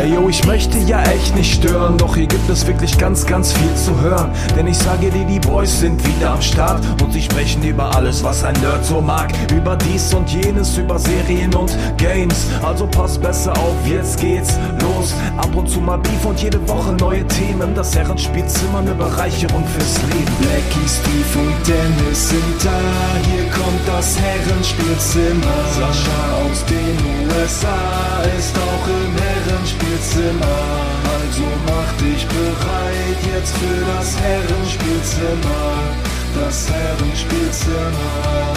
Ey yo, ich möchte ja echt nicht stören, doch hier gibt es wirklich ganz, ganz viel zu hören. Denn ich sage dir, die Boys sind wieder am Start und sie sprechen über alles, was ein Nerd so mag. Über dies und jenes, über Serien und Games. Also pass besser auf, jetzt geht's los. Ab und zu mal Beef und jede Woche neue Themen. Das Herrenspielzimmer, eine Bereicherung fürs Leben. Blackie, Steve und Dennis sind da. Hier kommt das Herrenspielzimmer. Sascha aus den USA ist auch im Herrenspielzimmer. Also mach dich bereit jetzt für das Herrenspielzimmer. Das Herrenspielzimmer.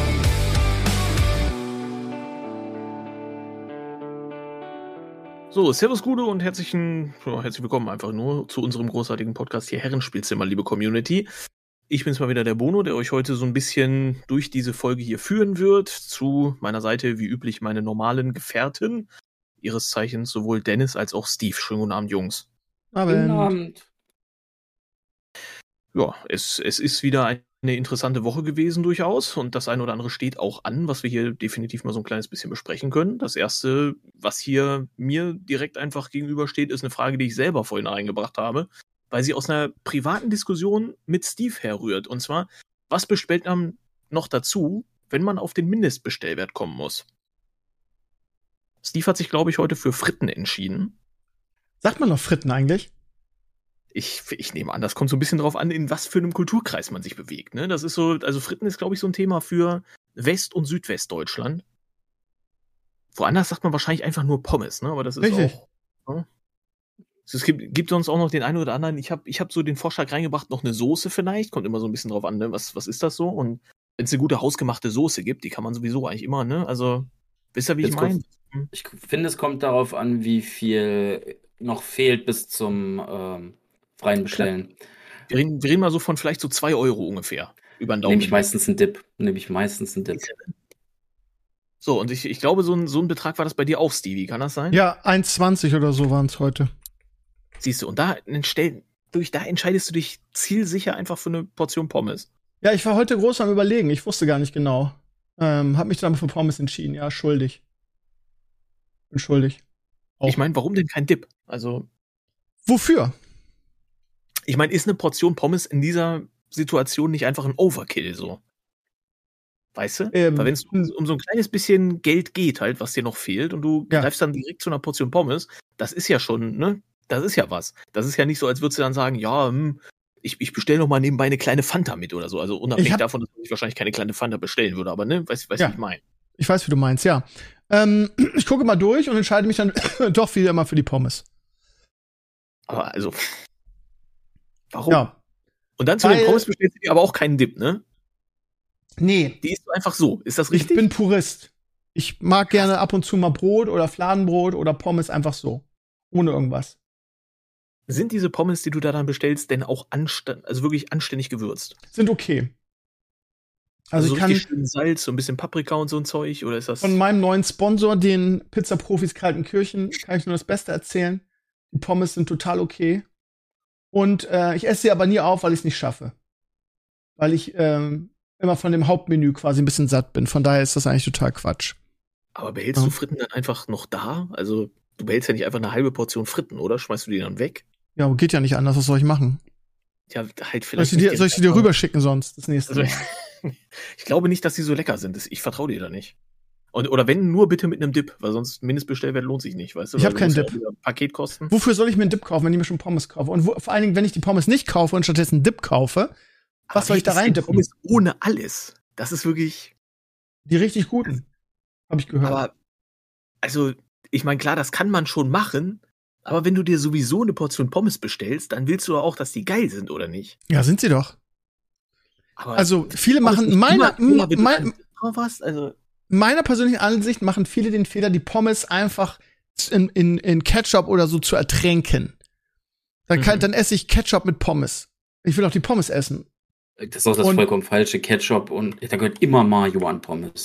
So, servus Gude und herzlich willkommen einfach nur zu unserem großartigen Podcast hier Herrenspielzimmer, liebe Community. Ich bin's mal wieder, der Bono, der euch heute so ein bisschen durch diese Folge hier führen wird. Zu meiner Seite, wie üblich, meine normalen Gefährten. Ihres Zeichens sowohl Dennis als auch Steve. Schönen guten Abend, Jungs. Guten Abend. Ja, es ist wieder eine interessante Woche gewesen durchaus und das eine oder andere steht auch an, was wir hier definitiv mal so ein kleines bisschen besprechen können. Das erste, was hier mir direkt einfach gegenübersteht, ist eine Frage, die ich selber vorhin eingebracht habe, weil sie aus einer privaten Diskussion mit Steve herrührt. Und zwar, was bestellt man noch dazu, wenn man auf den Mindestbestellwert kommen muss? Steve hat sich, glaube ich, heute für Fritten entschieden. Sagt man noch Fritten eigentlich? Ich nehme an, das kommt so ein bisschen drauf an, in was für einem Kulturkreis man sich bewegt. Ne? Das ist so, also Fritten ist, glaube ich, so ein Thema für West- und Südwestdeutschland. Woanders sagt man wahrscheinlich einfach nur Pommes, ne? Aber das ist richtig. Auch. Ne? Es gibt sonst auch noch den einen oder anderen. Ich hab so den Vorschlag reingebracht, noch eine Soße vielleicht. Kommt immer so ein bisschen drauf an, ne? Was ist das so? Und wenn es eine gute hausgemachte Soße gibt, die kann man sowieso eigentlich immer, ne? Also, wisst ihr, wie ich meine? Ich finde, es kommt darauf an, wie viel noch fehlt bis zum freien Bestellen. Wir reden mal so von vielleicht so 2 Euro ungefähr über den Daumen. Nehme ich meistens einen Dip. So, und ich glaube, so ein Betrag war das bei dir auch, Stevie. Kann das sein? Ja, 1,20 oder so waren es heute. Siehst du, und da entscheidest du dich zielsicher einfach für eine Portion Pommes. Ja, ich war heute groß am Überlegen. Ich wusste gar nicht genau. Hab mich dann für Pommes entschieden. Ja, schuldig. Bin schuldig. Auch. Ich meine, warum denn kein Dip? Also. Wofür? Ich meine, ist eine Portion Pommes in dieser Situation nicht einfach ein Overkill so? Weißt du? Weil wenn es um so ein kleines bisschen Geld geht halt, was dir noch fehlt und du greifst dann direkt zu einer Portion Pommes, das ist ja schon, ne? Das ist ja was. Das ist ja nicht so, als würdest du dann sagen, ja, ich bestelle noch mal nebenbei eine kleine Fanta mit oder so. Also unabhängig davon, dass ich wahrscheinlich keine kleine Fanta bestellen würde, aber ne, weißt du, wie ich meine? Ich weiß, wie du meinst, ja. Ich gucke mal durch und entscheide mich dann doch wieder mal für die Pommes. Aber also, warum? Ja. Und dann zu den Pommes bestellst du dir aber auch keinen Dip, ne? Nee. Die isst du einfach so. Ist das richtig? Ich bin Purist. Ich mag gerne ab und zu mal Brot oder Fladenbrot oder Pommes einfach so. Ohne irgendwas. Sind diese Pommes, die du da dann bestellst, denn auch wirklich anständig gewürzt? Sind okay. Also so richtig schön Salz, so ein bisschen Paprika und so ein Zeug, oder ist das? Von meinem neuen Sponsor, den Pizza-Profis Kaltenkirchen, kann ich nur das Beste erzählen. Die Pommes sind total okay. Und ich esse sie aber nie auf, weil ich es nicht schaffe. Weil ich immer von dem Hauptmenü quasi ein bisschen satt bin. Von daher ist das eigentlich total Quatsch. Aber behältst du Fritten dann einfach noch da? Also du behältst ja nicht einfach eine halbe Portion Fritten, oder? Schmeißt du die dann weg? Ja, geht ja nicht anders. Was soll ich machen? Ja, halt vielleicht. Soll ich sie dir rüberschicken sonst, das nächste Mal? Ich glaube nicht, dass die so lecker sind. Ich vertraue dir da nicht. Oder wenn, nur bitte mit einem Dip, weil sonst Mindestbestellwert lohnt sich nicht, weißt du? Ich habe keinen Dip. Paketkosten. Wofür soll ich mir einen Dip kaufen, wenn ich mir schon Pommes kaufe? Und vor allen Dingen, wenn ich die Pommes nicht kaufe und stattdessen einen Dip kaufe, was soll ich da rein dippen? Pommes ohne alles. Das ist wirklich. Die richtig guten. Habe ich gehört. Aber, also, ich meine, klar, das kann man schon machen, aber wenn du dir sowieso eine Portion Pommes bestellst, dann willst du auch, dass die geil sind, oder nicht? Ja, sind sie doch. Aber also, viele machen, meiner persönlichen Ansicht machen viele den Fehler, die Pommes einfach in Ketchup oder so zu ertränken. Dann esse ich Ketchup mit Pommes. Ich will auch die Pommes essen. Das ist auch das vollkommen falsche. Ketchup und da gehört immer Mayo an Pommes.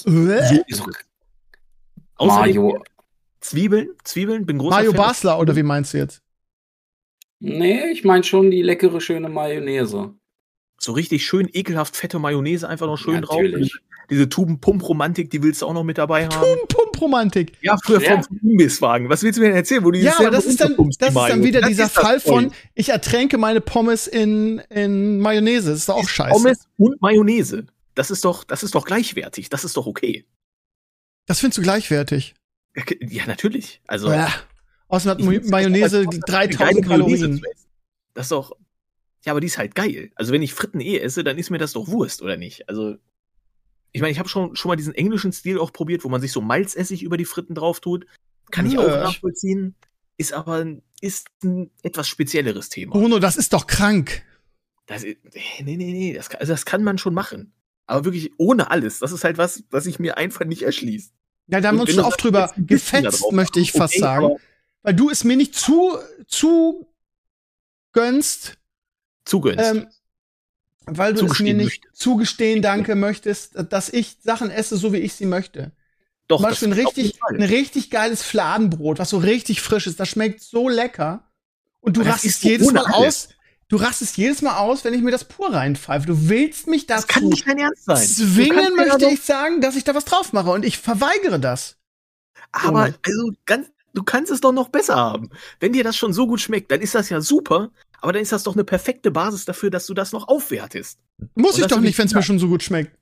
Mayo. Zwiebeln? Bin großer Mayo Fan. Basler, oder wie meinst du jetzt? Nee, ich meine schon die leckere, schöne Mayonnaise. So richtig schön ekelhaft fette Mayonnaise einfach noch schön Natürlich. drauf. Diese Tuben-Pump-Romantik, die willst du auch noch mit dabei haben. Pump-Romantik. Ja, früher vom Imbisswagen. Was willst du mir denn erzählen? Wo du Ja, dieses aber das ist dann wieder Das dieser ist das Fall voll. von, ich ertränke meine Pommes in Mayonnaise. Das ist doch auch scheiße. Pommes und Mayonnaise. Das ist doch gleichwertig. Das ist doch okay. Das findest du gleichwertig. Ja, natürlich. Also, Ja. Außerdem ich hat find's Mayonnaise einfach eine geile 3000 Mayonnaise Kalorien. zu essen. Das ist doch. Ja, aber die ist halt geil. Also, wenn ich Fritten esse, dann ist mir das doch Wurst, oder nicht? Also, ich meine, ich habe schon mal diesen englischen Stil auch probiert, wo man sich so Malzessig über die Fritten drauf tut. Kann ich auch nachvollziehen. Ist aber ein etwas spezielleres Thema. Bruno, das ist doch krank. Nee. Das kann man schon machen. Aber wirklich ohne alles. Das ist halt was sich mir einfach nicht erschließt. Ja, da haben wir uns Und schon wenn oft du drüber sagst, ein bisschen da gefetzt, drauf, möchte ich fast okay, sagen. aber Weil du es mir nicht zu gönnst, zugönnst. weil du es mir Zugestehen nicht möchtest. zugestehen, danke, möchtest, dass ich Sachen esse, so wie ich sie möchte. Doch, Zum Beispiel das auf jeden Fall. ein richtig geiles Fladenbrot, was so richtig frisch ist. Das schmeckt so lecker. Und du Aber das rastest ist so jedes ohne Mal alles. aus. Du rastest jedes Mal aus, wenn ich mir das pur reinpfeife. Du willst mich Das kann dazu nicht dein Ernst sein. zwingen, möchte ich sagen, dass ich da was drauf mache. Und ich verweigere das. Aber Oh. also du kannst es doch noch besser haben. Wenn dir das schon so gut schmeckt, dann ist das ja super. Aber dann ist das doch eine perfekte Basis dafür, dass du das noch aufwertest. Muss Und ich dass doch du nicht, nicht- wenn es mir schon so gut schmeckt.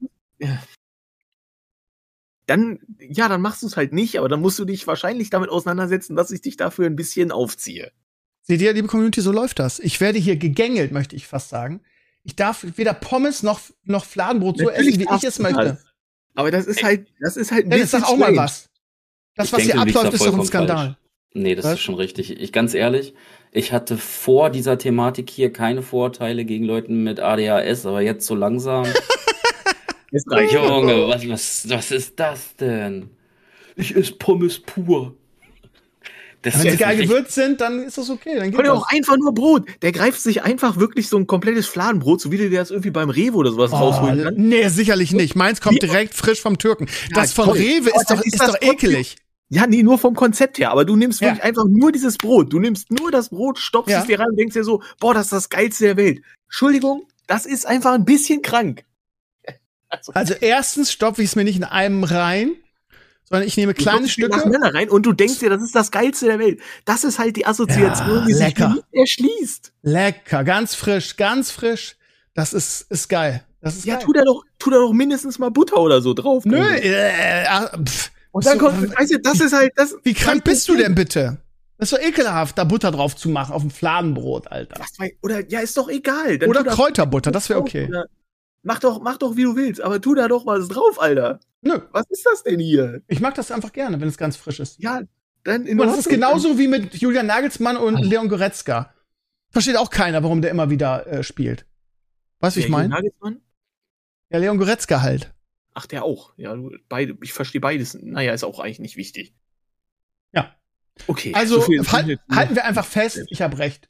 Dann machst du es halt nicht, aber dann musst du dich wahrscheinlich damit auseinandersetzen, dass ich dich dafür ein bisschen aufziehe. Seht ihr, liebe Community, so läuft das. Ich werde hier gegängelt, möchte ich fast sagen. Ich darf weder Pommes noch Fladenbrot so essen, wie ich darfst es du möchte. das. Aber das ist halt ein Dennis, sag auch mal strange. was. Das, Ich was denke, hier du liegst abläuft, da ist doch ein vollkommen Skandal. falsch. Nee, das Was? ist schon richtig. Ich ganz ehrlich, ich hatte vor dieser Thematik hier keine Vorurteile gegen Leute mit ADHS, aber jetzt so langsam. Ist reicht. Junge, was ist das denn? Ich esse Pommes pur. Das Wenn sie ist geil richtig- gewürzt sind, dann ist das okay. Dann geht Oder das. auch einfach nur Brot. Der greift sich einfach wirklich so ein komplettes Fladenbrot, so wie du dir das irgendwie beim Rewe oder sowas rausholen kannst. Nee, sicherlich nicht. Meins kommt direkt frisch vom Türken. Das von toll. Rewe Aber ist doch, dann ist ist das doch trotzdem- ekelig. Ja, nee, nur vom Konzept her. Aber du nimmst Ja. wirklich einfach nur dieses Brot. Du nimmst nur das Brot, stopfst Ja. es dir rein und denkst dir so, boah, das ist das Geilste der Welt. Entschuldigung, das ist einfach ein bisschen krank. Also erstens stopfe ich es mir nicht in einem rein, sondern ich nehme Du kleine stopfst die Stücke. nacheinander rein und du denkst dir, das ist das Geilste der Welt. Das ist halt die Assoziation, Ja, die sich lecker. mir nicht erschließt. Lecker, ganz frisch, ganz frisch. Das ist geil. Das ist Ja, geil. tu da doch mindestens mal Butter oder so drauf. Nö, Bruder. pff. Und dann So, kommt, weißt du, das ist halt das. Wie krank bist du denn bitte? Das ist doch ekelhaft, da Butter drauf zu machen auf dem Fladenbrot, Alter. Oder ja, ist doch egal. Dann Oder tu da- Kräuterbutter, das wäre okay. Oder- Mach doch, wie du willst, aber tu da doch was drauf, Alter. Nö, Was ist das denn hier? ich mag das einfach gerne, wenn es ganz frisch ist. Ja, dann in Und das ist Ordnung. genauso wie mit Julian Nagelsmann und Leon Goretzka. Versteht auch keiner, warum der immer wieder spielt. Weißt du, wie ich Der meine? Nagelsmann? Ja, Leon Goretzka halt. Ach, der auch. Ja, ich verstehe beides. Naja, ist auch eigentlich nicht wichtig. Ja. Okay. Also so viel- halten wir einfach fest, ich habe recht.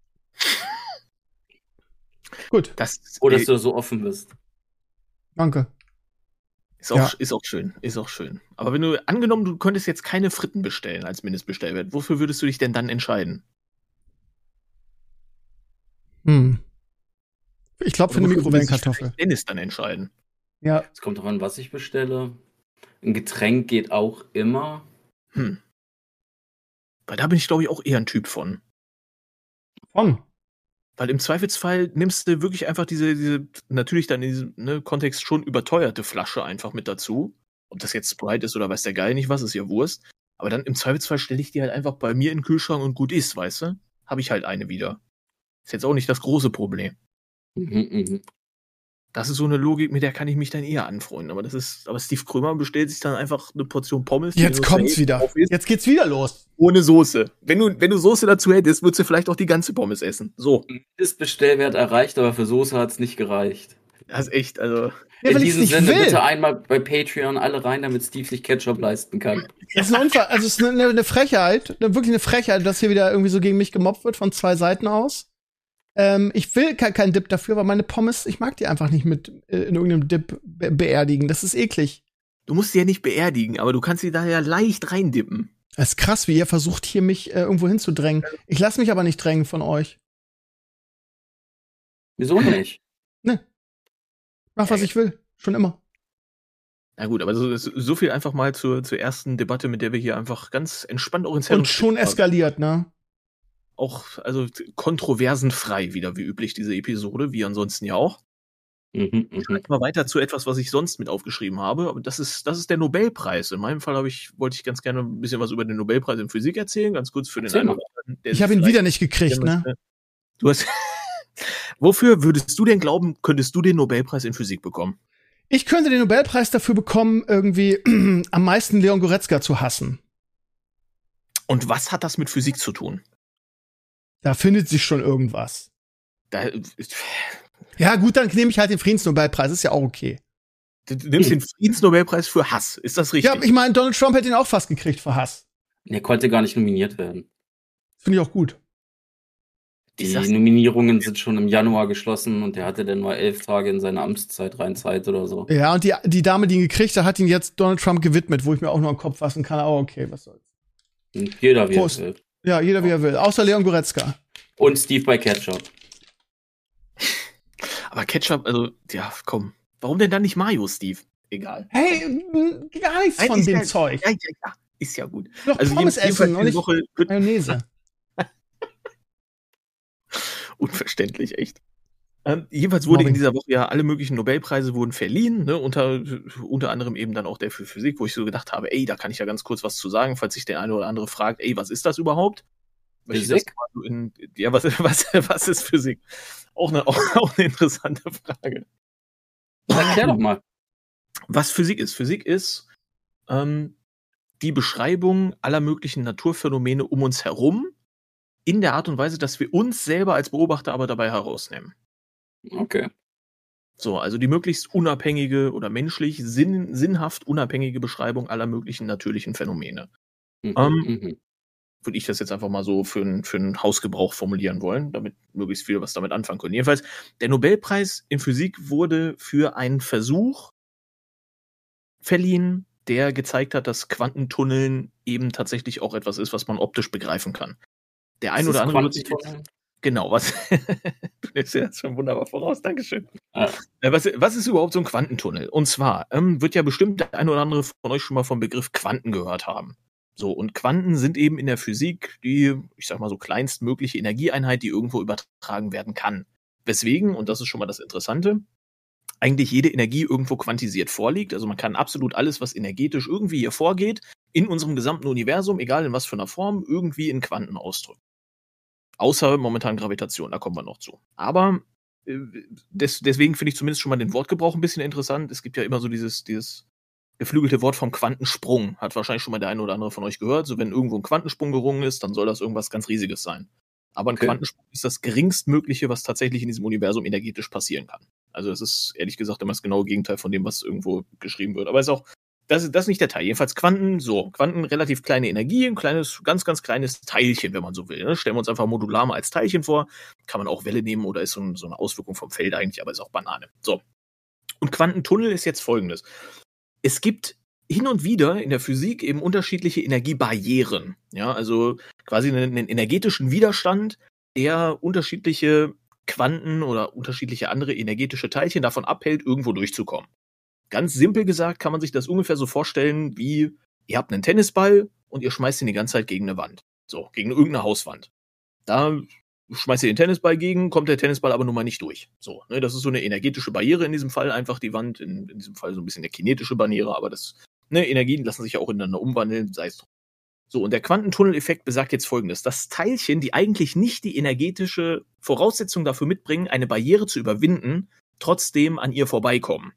Gut, Das Oh, dass du so offen bist. danke. ist, auch, Ja. ist auch schön. Ist auch schön. Aber wenn du, angenommen, du könntest jetzt keine Fritten bestellen als Mindestbestellwert, wofür würdest du dich denn dann entscheiden? Ich glaube für eine Oder wofür würde sich Mikrowellenkartoffel. vielleicht Dennis dann entscheiden. Ja. Es kommt darauf an, was ich bestelle. Ein Getränk geht auch immer. Weil da bin ich, glaube ich, auch eher ein Typ von. Von. Weil im Zweifelsfall nimmst du wirklich einfach diese natürlich dann in diesem Kontext schon überteuerte Flasche einfach mit dazu. Ob das jetzt Sprite ist oder weiß der Geil nicht was, ist ja Wurst. Aber dann im Zweifelsfall stelle ich die halt einfach bei mir in den Kühlschrank und gut ist, weißt du? Habe ich halt eine wieder. Ist jetzt auch nicht das große Problem. Das ist so eine Logik, mit der kann ich mich dann eher anfreunden. Aber Steve Krömer bestellt sich dann einfach eine Portion Pommes. die Jetzt nur kommt's safe wieder. drauf ist, Jetzt geht's wieder los. ohne Soße. Wenn du Soße dazu hättest, würdest du vielleicht auch die ganze Pommes essen. So. Ist Bestellwert erreicht, aber für Soße hat es nicht gereicht. Das ist echt, also. Ja, In weil ich's diesem nicht Sinne will. bitte einmal bei Patreon alle rein, damit Steve sich Ketchup leisten kann. Das ist ein Unfall. Also es ist eine Frechheit, wirklich eine Frechheit, dass hier wieder irgendwie so gegen mich gemobbt wird von zwei Seiten aus. Ich will keinen Dip dafür, weil meine Pommes, ich mag die einfach nicht mit in irgendeinem Dip beerdigen. Das ist eklig. Du musst sie ja nicht beerdigen, aber du kannst sie da ja leicht reindippen. Das ist krass, wie ihr versucht, hier mich irgendwo hinzudrängen. Ich lasse mich aber nicht drängen von euch. Wieso nicht? Mach, was ich will. Schon immer. Na gut, aber so viel einfach mal zur ersten Debatte, mit der wir hier einfach ganz entspannt auch ins Herren. Und schon eskaliert, ne? Auch, also kontroversenfrei wieder, wie üblich, diese Episode, wie ansonsten ja auch. Mal weiter zu etwas, was ich sonst mit aufgeschrieben habe. Aber das ist der Nobelpreis. In meinem Fall wollte ich ganz gerne ein bisschen was über den Nobelpreis in Physik erzählen, ganz kurz für den einen oder anderen. Ich habe ihn wieder nicht gekriegt, ne? Du hast. Wofür würdest du denn glauben, könntest du den Nobelpreis in Physik bekommen? Ich könnte den Nobelpreis dafür bekommen, irgendwie am meisten Leon Goretzka zu hassen. Und was hat das mit Physik zu tun? Da findet sich schon irgendwas. Ja gut, dann nehme ich halt den Friedensnobelpreis, ist ja auch okay. Du nimmst den Friedensnobelpreis für Hass, ist das richtig? Ja, ich meine, Donald Trump hätte ihn auch fast gekriegt für Hass. Er konnte gar nicht nominiert werden. Finde ich auch gut. Die Nominierungen sind schon im Januar geschlossen und er hatte dann nur 11 Tage in seine Amtszeit rein Zeit oder so. Ja, und die Dame, die ihn gekriegt hat, hat ihn jetzt Donald Trump gewidmet, wo ich mir auch nur am Kopf fassen kann. Aber okay, was soll's. Und jeder wie er will. Ja, jeder wie er will. Außer Leon Goretzka. Und Steve bei Ketchup. Aber Ketchup, also, ja, komm. Warum denn dann nicht Mayo, Steve? Egal. Hey, gar nichts von dem Zeug. Ja, ist ja gut. Doch, also Pommes essen und nicht Mayonnaise. Unverständlich, echt. Jedenfalls wurde in dieser Woche ja alle möglichen Nobelpreise wurden verliehen, ne, unter anderem eben dann auch der für Physik, wo ich so gedacht habe, da kann ich ja ganz kurz was zu sagen, falls sich der eine oder andere fragt, was ist das überhaupt? Physik? Was ist Physik? Auch eine interessante Frage. Erklär doch mal. Was Physik ist? Physik ist die Beschreibung aller möglichen Naturphänomene um uns herum in der Art und Weise, dass wir uns selber als Beobachter aber dabei herausnehmen. Okay. So, also die möglichst unabhängige oder menschlich sinnhaft unabhängige Beschreibung aller möglichen natürlichen Phänomene. Würde ich das jetzt einfach mal so für einen Hausgebrauch formulieren wollen, damit möglichst viele was damit anfangen können. Jedenfalls, der Nobelpreis in Physik wurde für einen Versuch verliehen, der gezeigt hat, dass Quantentunneln eben tatsächlich auch etwas ist, was man optisch begreifen kann. Der ein oder andere wird sich genau, was du nimmst ja jetzt schon wunderbar voraus, Dankeschön. Was ist überhaupt so ein Quantentunnel? Und zwar wird ja bestimmt der ein oder andere von euch schon mal vom Begriff Quanten gehört haben. So, und Quanten sind eben in der Physik die, ich sag mal so, kleinstmögliche Energieeinheit, die irgendwo übertragen werden kann. Weswegen, und das ist schon mal das Interessante, eigentlich jede Energie irgendwo quantisiert vorliegt. Also man kann absolut alles, was energetisch irgendwie hier vorgeht, in unserem gesamten Universum, egal in was für einer Form, irgendwie in Quanten ausdrücken. Außer momentan Gravitation, da kommen wir noch zu. Aber deswegen finde ich zumindest schon mal den Wortgebrauch ein bisschen interessant. Es gibt ja immer so dieses geflügelte Wort vom Quantensprung. Hat wahrscheinlich schon mal der eine oder andere von euch gehört. So, wenn irgendwo ein Quantensprung gerungen ist, dann soll das irgendwas ganz Riesiges sein. Aber ein Quantensprung ist das geringstmögliche, was tatsächlich in diesem Universum energetisch passieren kann. Also es ist ehrlich gesagt immer das genaue Gegenteil von dem, was irgendwo geschrieben wird. Aber es ist auch, das ist nicht der Teil. Jedenfalls Quanten, relativ kleine Energie, ein kleines, ganz, ganz kleines Teilchen, wenn man so will. Ne? Stellen wir uns einfach modular mal als Teilchen vor. Kann man auch Welle nehmen oder ist so eine Auswirkung vom Feld eigentlich, aber ist auch Banane. So. Und Quantentunnel ist jetzt Folgendes. Es gibt hin und wieder in der Physik eben unterschiedliche Energiebarrieren. Ja, also quasi einen energetischen Widerstand, der unterschiedliche Quanten oder unterschiedliche andere energetische Teilchen davon abhält, irgendwo durchzukommen. Ganz simpel gesagt kann man sich das ungefähr so vorstellen, wie ihr habt einen Tennisball und ihr schmeißt ihn die ganze Zeit gegen eine Wand. So, gegen irgendeine Hauswand. Da schmeißt ihr den Tennisball gegen, kommt der Tennisball aber nun mal nicht durch. So, ne, das ist so eine energetische Barriere in diesem Fall, einfach die Wand, in diesem Fall so ein bisschen eine kinetische Barriere, aber Energien lassen sich ja auch ineinander umwandeln, sei es drum. So, und der Quantentunneleffekt besagt jetzt Folgendes. Das Teilchen, die eigentlich nicht die energetische Voraussetzung dafür mitbringen, eine Barriere zu überwinden, trotzdem an ihr vorbeikommen.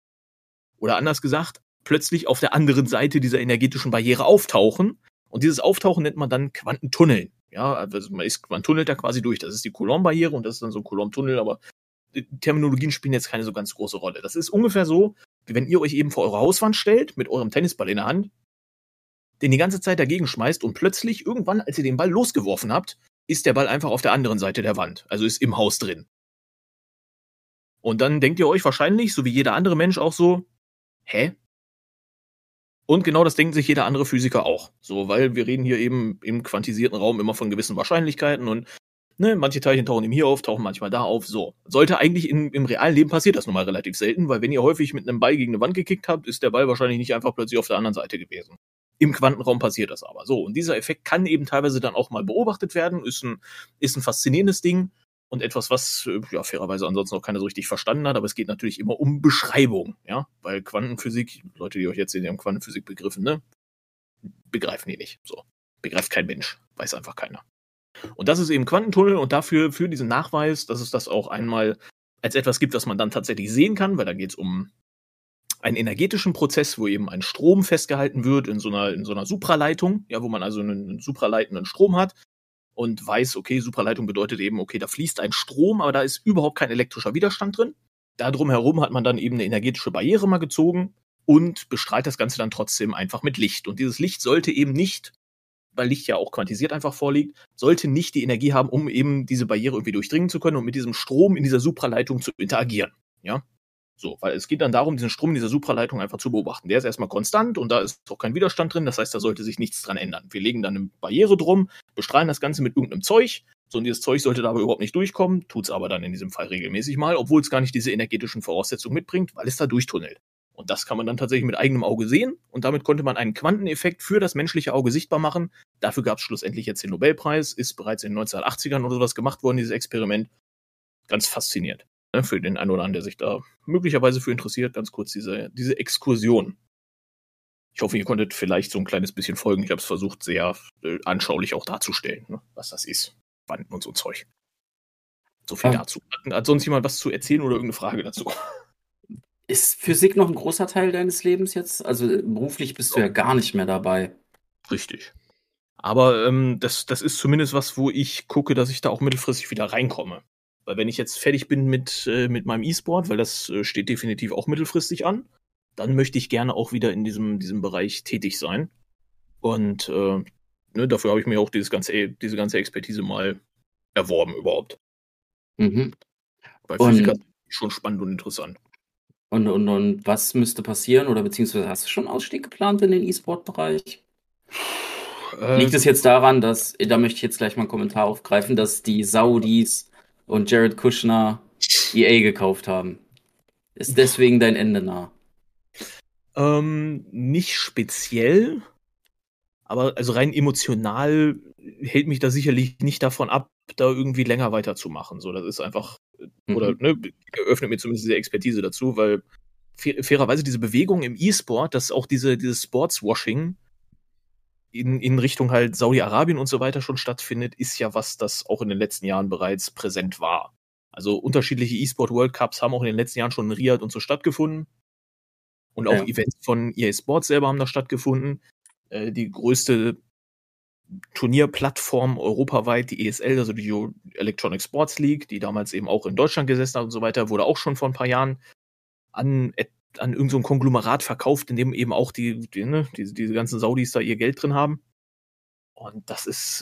Oder anders gesagt, plötzlich auf der anderen Seite dieser energetischen Barriere auftauchen. Und dieses Auftauchen nennt man dann Quantentunneln. Ja, also man tunnelt da quasi durch. Das ist die Coulomb-Barriere und das ist dann so ein Coulomb-Tunnel, aber die Terminologien spielen jetzt keine so ganz große Rolle. Das ist ungefähr so, wie wenn ihr euch eben vor eure Hauswand stellt, mit eurem Tennisball in der Hand, den die ganze Zeit dagegen schmeißt und plötzlich irgendwann, als ihr den Ball losgeworfen habt, ist der Ball einfach auf der anderen Seite der Wand. Also ist im Haus drin. Und dann denkt ihr euch wahrscheinlich, so wie jeder andere Mensch auch so, hä? Und genau das denkt sich jeder andere Physiker auch. So, weil wir reden hier eben im quantisierten Raum immer von gewissen Wahrscheinlichkeiten und Ne, manche Teilchen tauchen eben hier auf, tauchen manchmal da auf, so. Sollte eigentlich im realen Leben passiert das nun mal relativ selten, weil wenn ihr häufig mit einem Ball gegen eine Wand gekickt habt, ist der Ball wahrscheinlich nicht einfach plötzlich auf der anderen Seite gewesen. Im Quantenraum passiert das aber. So, und dieser Effekt kann eben teilweise dann auch mal beobachtet werden, ist ein faszinierendes Ding und etwas, was ja fairerweise ansonsten noch keiner so richtig verstanden hat, aber es geht natürlich immer um Beschreibung, ja, weil Quantenphysik, Leute, die euch jetzt sehen, die haben Quantenphysik begriffen, ne, begreifen die nicht, so. Begreift kein Mensch, weiß einfach keiner. Und das ist eben Quantentunnel und dafür, für diesen Nachweis, dass es das auch einmal als etwas gibt, was man dann tatsächlich sehen kann, weil da geht es um einen energetischen Prozess, wo eben ein Strom festgehalten wird in so einer Supraleitung, ja, wo man also einen supraleitenden Strom hat und weiß, okay, Supraleitung bedeutet eben, okay, da fließt ein Strom, aber da ist überhaupt kein elektrischer Widerstand drin. Da drumherum hat man dann eben eine energetische Barriere mal gezogen und bestrahlt das Ganze dann trotzdem einfach mit Licht. Und dieses Licht sollte eben nicht, weil Licht ja auch quantisiert einfach vorliegt, sollte nicht die Energie haben, um eben diese Barriere irgendwie durchdringen zu können und mit diesem Strom in dieser Supraleitung zu interagieren. Ja, so, weil es geht dann darum, diesen Strom in dieser Supraleitung einfach zu beobachten. Der ist erstmal konstant und da ist auch kein Widerstand drin, das heißt, da sollte sich nichts dran ändern. Wir legen dann eine Barriere drum, bestrahlen das Ganze mit irgendeinem Zeug, so, und dieses Zeug sollte da aber überhaupt nicht durchkommen, tut es aber dann in diesem Fall regelmäßig mal, obwohl es gar nicht diese energetischen Voraussetzungen mitbringt, weil es da durchtunnelt. Und das kann man dann tatsächlich mit eigenem Auge sehen. Und damit konnte man einen Quanteneffekt für das menschliche Auge sichtbar machen. Dafür gab es schlussendlich jetzt den Nobelpreis. Ist bereits in den 1980ern oder sowas gemacht worden, dieses Experiment. Ganz faszinierend. Ne, für den einen oder anderen, der sich da möglicherweise für interessiert. Ganz kurz diese Exkursion. Ich hoffe, ihr konntet vielleicht so ein kleines bisschen folgen. Ich habe es versucht, sehr anschaulich auch darzustellen, ne, was das ist. Quanten und so Zeug. So viel dazu. Hat sonst jemand was zu erzählen oder irgendeine Frage dazu? Ist Physik noch ein großer Teil deines Lebens jetzt? Also beruflich bist du ja gar nicht mehr dabei. Richtig. Aber das ist zumindest was, wo ich gucke, dass ich da auch mittelfristig wieder reinkomme. Weil wenn ich jetzt fertig bin mit meinem E-Sport, weil das steht definitiv auch mittelfristig an, dann möchte ich gerne auch wieder in diesem Bereich tätig sein. Und dafür habe ich mir auch diese ganze Expertise mal erworben überhaupt. Mhm. Weil Physik ist schon spannend und interessant. Und was müsste passieren oder beziehungsweise hast du schon einen Ausstieg geplant in den E-Sport-Bereich? Liegt es jetzt daran, da möchte ich jetzt gleich mal einen Kommentar aufgreifen, dass die Saudis und Jared Kushner EA gekauft haben? Ist deswegen dein Ende nah? Nicht speziell, aber also rein emotional hält mich da sicherlich nicht davon ab, da irgendwie länger weiterzumachen. So, das ist einfach, oder eröffnet mir zumindest diese Expertise dazu, weil fairerweise diese Bewegung im E-Sport, dass auch dieses Sportswashing in Richtung halt Saudi-Arabien und so weiter schon stattfindet, ist ja was, das auch in den letzten Jahren bereits präsent war. Also unterschiedliche E-Sport World Cups haben auch in den letzten Jahren schon in Riyadh und so stattgefunden. Und auch Events von EA Sports selber haben da stattgefunden. Die größte Turnierplattform europaweit, die ESL, also die Electronic Sports League, die damals eben auch in Deutschland gesessen hat und so weiter, wurde auch schon vor ein paar Jahren an irgend so ein Konglomerat verkauft, in dem eben auch diese ganzen Saudis da ihr Geld drin haben. Und das ist,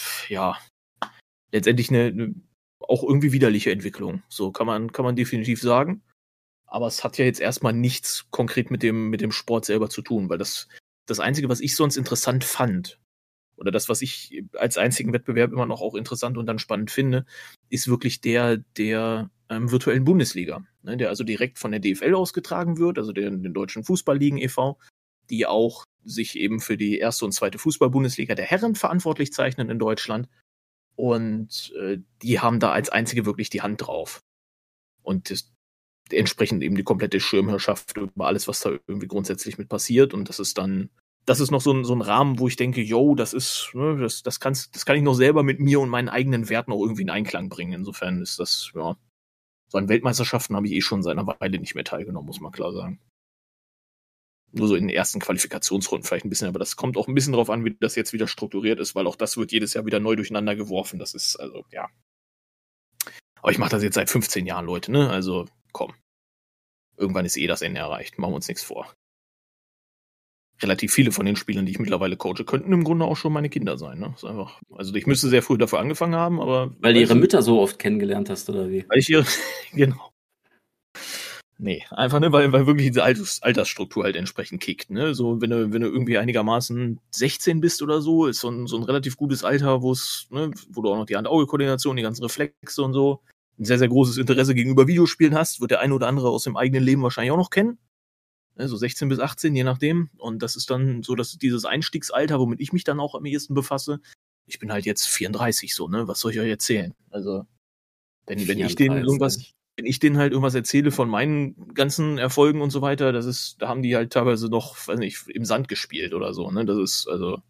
letztendlich eine auch irgendwie widerliche Entwicklung. So kann man definitiv sagen. Aber es hat ja jetzt erstmal nichts konkret mit dem Sport selber zu tun, weil das Einzige, was ich sonst interessant fand, oder das, was ich als einzigen Wettbewerb immer noch auch interessant und dann spannend finde, ist wirklich der virtuellen Bundesliga, ne, der also direkt von der DFL ausgetragen wird, also den Deutschen Fußballligen e.V., die auch sich eben für die erste und zweite Fußball-Bundesliga der Herren verantwortlich zeichnen in Deutschland. Und die haben da als einzige wirklich die Hand drauf. Und entsprechend eben die komplette Schirmherrschaft über alles, was da irgendwie grundsätzlich mit passiert. Und das ist noch so ein Rahmen, wo ich denke, das ist, ne, das kann ich noch selber mit mir und meinen eigenen Werten auch irgendwie in Einklang bringen. Insofern ist das, so an Weltmeisterschaften habe ich schon seit einer Weile nicht mehr teilgenommen, muss man klar sagen. Nur so in den ersten Qualifikationsrunden vielleicht ein bisschen, aber das kommt auch ein bisschen drauf an, wie das jetzt wieder strukturiert ist, weil auch das wird jedes Jahr wieder neu durcheinander geworfen. Das ist, also, ja. Aber ich mache das jetzt seit 15 Jahren, Leute, ne? Also, komm. Irgendwann ist das Ende erreicht. Machen wir uns nichts vor. Relativ viele von den Spielern, die ich mittlerweile coache, könnten im Grunde auch schon meine Kinder sein, ne? Ist einfach, also ich müsste sehr früh dafür angefangen haben, aber... Weil du ihre Mütter so oft kennengelernt hast, oder wie? Weil ich genau. Nee, einfach, ne, weil wirklich diese Altersstruktur halt entsprechend kickt, ne? So, wenn du irgendwie einigermaßen 16 bist oder so, ist so ein relativ gutes Alter, wo du auch noch die Hand-Auge-Koordination, die ganzen Reflexe und so, ein sehr, sehr großes Interesse gegenüber Videospielen hast, wird der eine oder andere aus dem eigenen Leben wahrscheinlich auch noch kennen. Ne, so 16 bis 18, je nachdem. Und das ist dann so, dass dieses Einstiegsalter, womit ich mich dann auch am ehesten befasse. Ich bin halt jetzt 34 so, ne? Was soll ich euch erzählen? Also, wenn ich denen halt irgendwas erzähle von meinen ganzen Erfolgen und so weiter, da haben die halt teilweise noch, weiß nicht, im Sand gespielt oder so, ne? Das ist,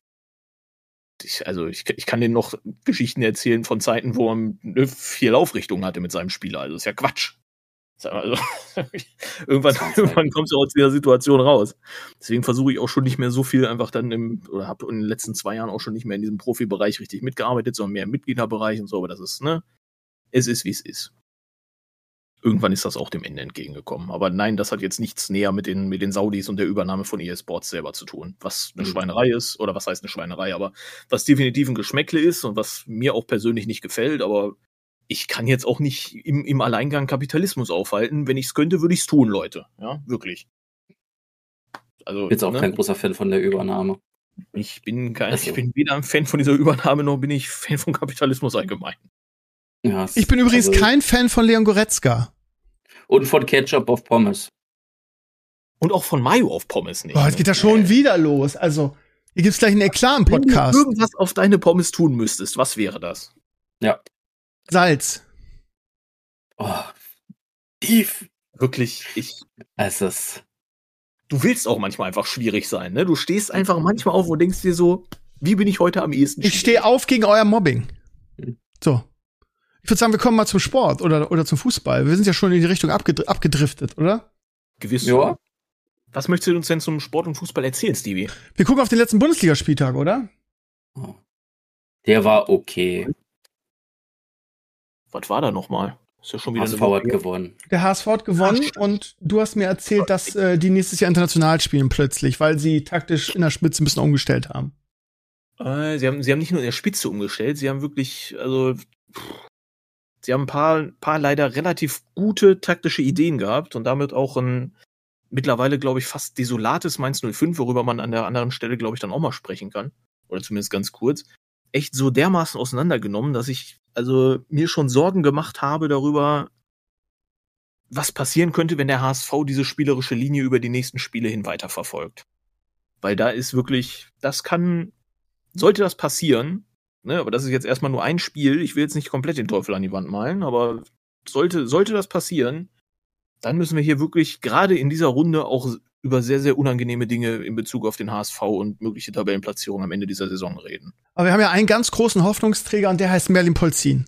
ich kann denen noch Geschichten erzählen von Zeiten, wo man 4 Laufrichtungen hatte mit seinem Spieler. Also, das ist ja Quatsch. Also, irgendwann kommst du aus dieser Situation raus. Deswegen versuche ich auch schon nicht mehr so viel einfach dann habe in den letzten 2 Jahren auch schon nicht mehr in diesem Profibereich richtig mitgearbeitet, sondern mehr im Mitgliederbereich und so, aber das ist, ne? Es ist, wie es ist. Irgendwann ist das auch dem Ende entgegengekommen. Aber nein, das hat jetzt nichts näher mit den Saudis und der Übernahme von EA Sports selber zu tun. Was eine Schweinerei ist, oder was heißt eine Schweinerei, aber was definitiv ein Geschmäckle ist und was mir auch persönlich nicht gefällt, aber ich kann jetzt auch nicht im Alleingang Kapitalismus aufhalten. Wenn ich es könnte, würde ich es tun, Leute. Ja, wirklich. Also, jetzt auch kein großer Fan von der Übernahme. Ich bin weder ein Fan von dieser Übernahme, noch bin ich Fan von Kapitalismus allgemein. Ja, ich bin übrigens kein Fan von Leon Goretzka. Und von Ketchup auf Pommes. Und auch von Mayo auf Pommes nicht. Boah, jetzt geht das schon wieder los. Also, hier gibt's gleich einen Eklat im Podcast. Wenn du irgendwas auf deine Pommes tun müsstest, was wäre das? Ja. Salz. Oh. Tief. Wirklich, Du willst auch manchmal einfach schwierig sein, ne? Du stehst einfach manchmal auf und denkst dir so, wie bin ich heute am ehesten schwierig? Ich stehe auf gegen euer Mobbing. So. Ich würde sagen, wir kommen mal zum Sport oder zum Fußball. Wir sind ja schon in die Richtung abgedriftet, oder? Gewiss. Ja. Was möchtest du uns denn zum Sport und Fußball erzählen, Stevie? Wir gucken auf den letzten Bundesligaspieltag, oder? Der war okay. Was war da nochmal? Ist ja schon wieder HSV hat gewonnen. Der HSV hat gewonnen und du hast mir erzählt, dass die nächstes Jahr international spielen plötzlich, weil sie taktisch in der Spitze ein bisschen umgestellt haben. Sie haben nicht nur in der Spitze umgestellt, sie haben wirklich, sie haben ein paar leider relativ gute taktische Ideen gehabt und damit auch ein mittlerweile, glaube ich, fast desolates Mainz 05, worüber man an der anderen Stelle, glaube ich, dann auch mal sprechen kann. Oder zumindest ganz kurz. Echt so dermaßen auseinandergenommen, dass ich mir schon Sorgen gemacht habe darüber, was passieren könnte, wenn der HSV diese spielerische Linie über die nächsten Spiele hin weiterverfolgt. Weil da ist wirklich, sollte das passieren, ne, aber das ist jetzt erstmal nur ein Spiel, ich will jetzt nicht komplett den Teufel an die Wand malen, aber sollte das passieren, dann müssen wir hier wirklich gerade in dieser Runde auch über sehr, sehr unangenehme Dinge in Bezug auf den HSV und mögliche Tabellenplatzierungen am Ende dieser Saison reden. Aber wir haben ja einen ganz großen Hoffnungsträger und der heißt Merlin Polzin.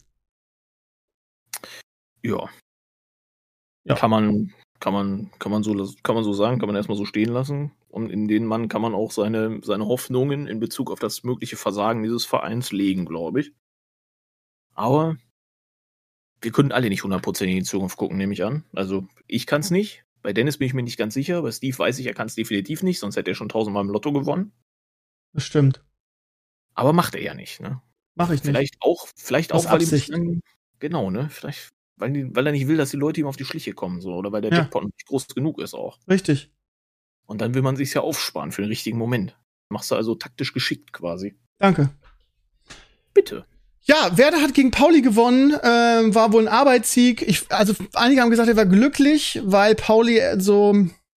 Ja. Kann man so sagen, kann man erstmal so stehen lassen. Und in den Mann kann man auch seine Hoffnungen in Bezug auf das mögliche Versagen dieses Vereins legen, glaube ich. Aber wir können alle nicht 100% in die Zukunft gucken, nehme ich an. Also ich kann es nicht. Bei Dennis bin ich mir nicht ganz sicher. Bei Steve weiß ich, er kann es definitiv nicht, sonst hätte er schon 1000-mal im Lotto gewonnen. Das stimmt. Aber macht er ja nicht, ne? Mach ich nicht. Vielleicht auch, weil ihm genau, ne? Vielleicht, weil er nicht will, dass die Leute ihm auf die Schliche kommen, so, oder weil der Jackpot nicht groß genug ist auch. Richtig. Und dann will man sich's ja aufsparen für den richtigen Moment. Machst du also taktisch geschickt quasi. Danke. Bitte. Ja, Werder hat gegen Pauli gewonnen, war wohl ein Arbeitssieg. Einige haben gesagt, er war glücklich, weil Pauli so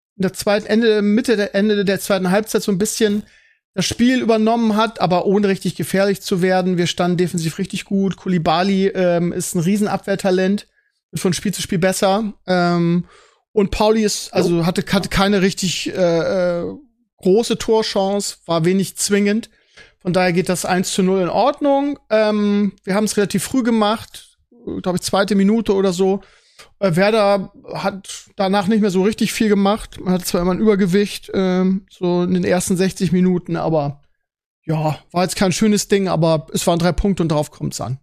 Ende der zweiten Halbzeit so ein bisschen das Spiel übernommen hat, aber ohne richtig gefährlich zu werden. Wir standen defensiv richtig gut. Koulibaly ist ein Riesenabwehrtalent, wird von Spiel zu Spiel besser. Und Pauli hatte keine richtig große Torchance, war wenig zwingend. Von daher geht das 1:0 in Ordnung. Wir haben es relativ früh gemacht, glaube ich, 2. Minute oder so. Werder hat danach nicht mehr so richtig viel gemacht. Man hatte zwar immer ein Übergewicht, so in den ersten 60 Minuten, aber ja, war jetzt kein schönes Ding, aber es waren 3 Punkte und darauf kommt's an.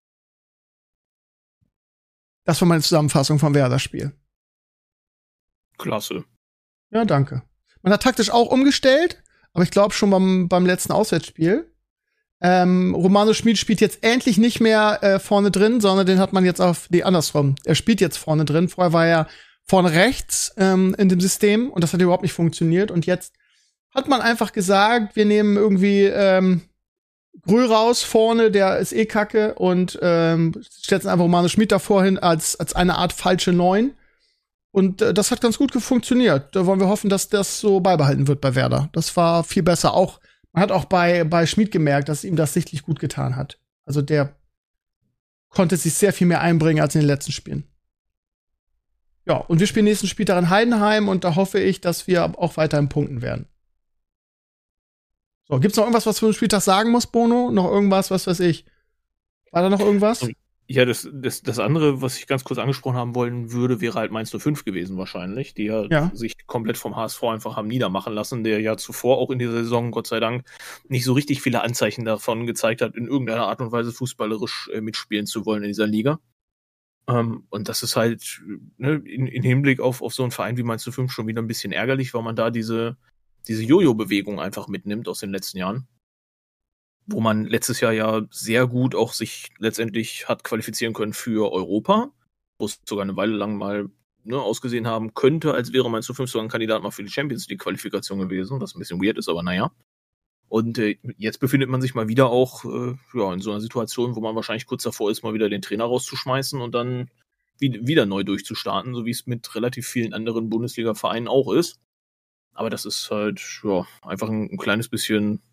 Das war meine Zusammenfassung vom Werder-Spiel. Klasse. Ja, danke. Man hat taktisch auch umgestellt, aber ich glaube schon beim letzten Auswärtsspiel. Romano Schmid spielt jetzt endlich nicht mehr vorne drin, sondern den hat man jetzt andersrum. Er spielt jetzt vorne drin. Vorher war er vorne rechts in dem System und das hat überhaupt nicht funktioniert. Und jetzt hat man einfach gesagt, wir nehmen irgendwie Grü raus vorne, der ist eh kacke und setzen einfach Manu Schmid davor hin als eine Art falsche 9. Und das hat ganz gut funktioniert. Da wollen wir hoffen, dass das so beibehalten wird bei Werder. Das war viel besser. Man hat auch bei Schmid gemerkt, dass ihm das sichtlich gut getan hat. Also der konnte sich sehr viel mehr einbringen als in den letzten Spielen. Ja, und wir spielen nächsten Spieltag in Heidenheim und da hoffe ich, dass wir auch weiterhin punkten werden. So, gibt's noch irgendwas, was du für den Spieltag sagen musst, Bono? Noch irgendwas, was weiß ich? War da noch irgendwas? Ja, das andere, was ich ganz kurz angesprochen haben wollen würde, wäre halt Mainz 05 gewesen wahrscheinlich, die sich komplett vom HSV einfach haben niedermachen lassen, der ja zuvor auch in dieser Saison, Gott sei Dank, nicht so richtig viele Anzeichen davon gezeigt hat, in irgendeiner Art und Weise fußballerisch mitspielen zu wollen in dieser Liga. Und das ist halt in Hinblick auf so einen Verein wie Mainz 05 schon wieder ein bisschen ärgerlich, weil man da diese Jojo-Bewegung einfach mitnimmt aus den letzten Jahren. Wo man letztes Jahr ja sehr gut auch sich letztendlich hat qualifizieren können für Europa, wo es sogar eine Weile lang mal ausgesehen haben könnte, als wäre Mainz 05 sogar ein Kandidat mal für die Champions League-Qualifikation gewesen, was ein bisschen weird ist, aber naja. Und jetzt befindet man sich mal wieder auch in so einer Situation, wo man wahrscheinlich kurz davor ist, mal wieder den Trainer rauszuschmeißen und dann wieder neu durchzustarten, so wie es mit relativ vielen anderen Bundesliga-Vereinen auch ist. Aber das ist halt einfach ein kleines bisschen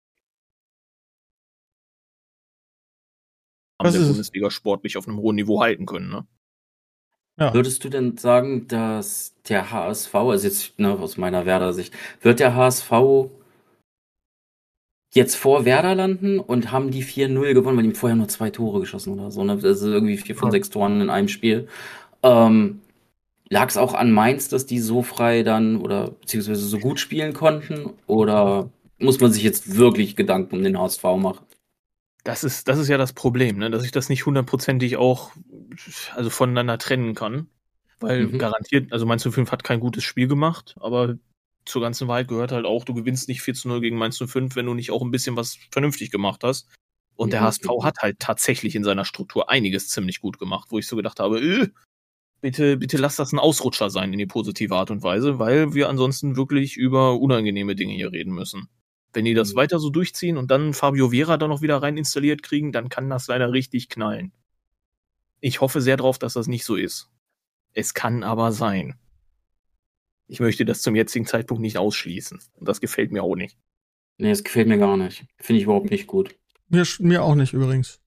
der Bundesliga sportlich auf einem hohen Niveau halten können. Ne? Ja. Würdest du denn sagen, dass der HSV, also jetzt aus meiner Werder-Sicht, wird der HSV jetzt vor Werder landen und haben die 4-0 gewonnen, weil die vorher nur 2 Tore geschossen oder so, ne? Also irgendwie 4 von 6 Toren in einem Spiel. Lag es auch an Mainz, dass die so frei dann oder beziehungsweise so gut spielen konnten? Oder muss man sich jetzt wirklich Gedanken um den HSV machen? Das ist ja das Problem, ne? Dass ich das nicht hundertprozentig auch voneinander trennen kann. Weil garantiert, also Mainz 05 hat kein gutes Spiel gemacht, aber zur ganzen Wahrheit gehört halt auch, du gewinnst nicht 4-0 gegen Mainz 05, wenn du nicht auch ein bisschen was vernünftig gemacht hast. Und der HSV hat halt tatsächlich in seiner Struktur einiges ziemlich gut gemacht, wo ich so gedacht habe, bitte lass das ein Ausrutscher sein in die positive Art und Weise, weil wir ansonsten wirklich über unangenehme Dinge hier reden müssen. Wenn die das weiter so durchziehen und dann Fabio Vera da noch wieder rein installiert kriegen, dann kann das leider richtig knallen. Ich hoffe sehr drauf, dass das nicht so ist. Es kann aber sein. Ich möchte das zum jetzigen Zeitpunkt nicht ausschließen. Und das gefällt mir auch nicht. Nee, das gefällt mir gar nicht. Finde ich überhaupt nicht gut. Mir auch nicht übrigens.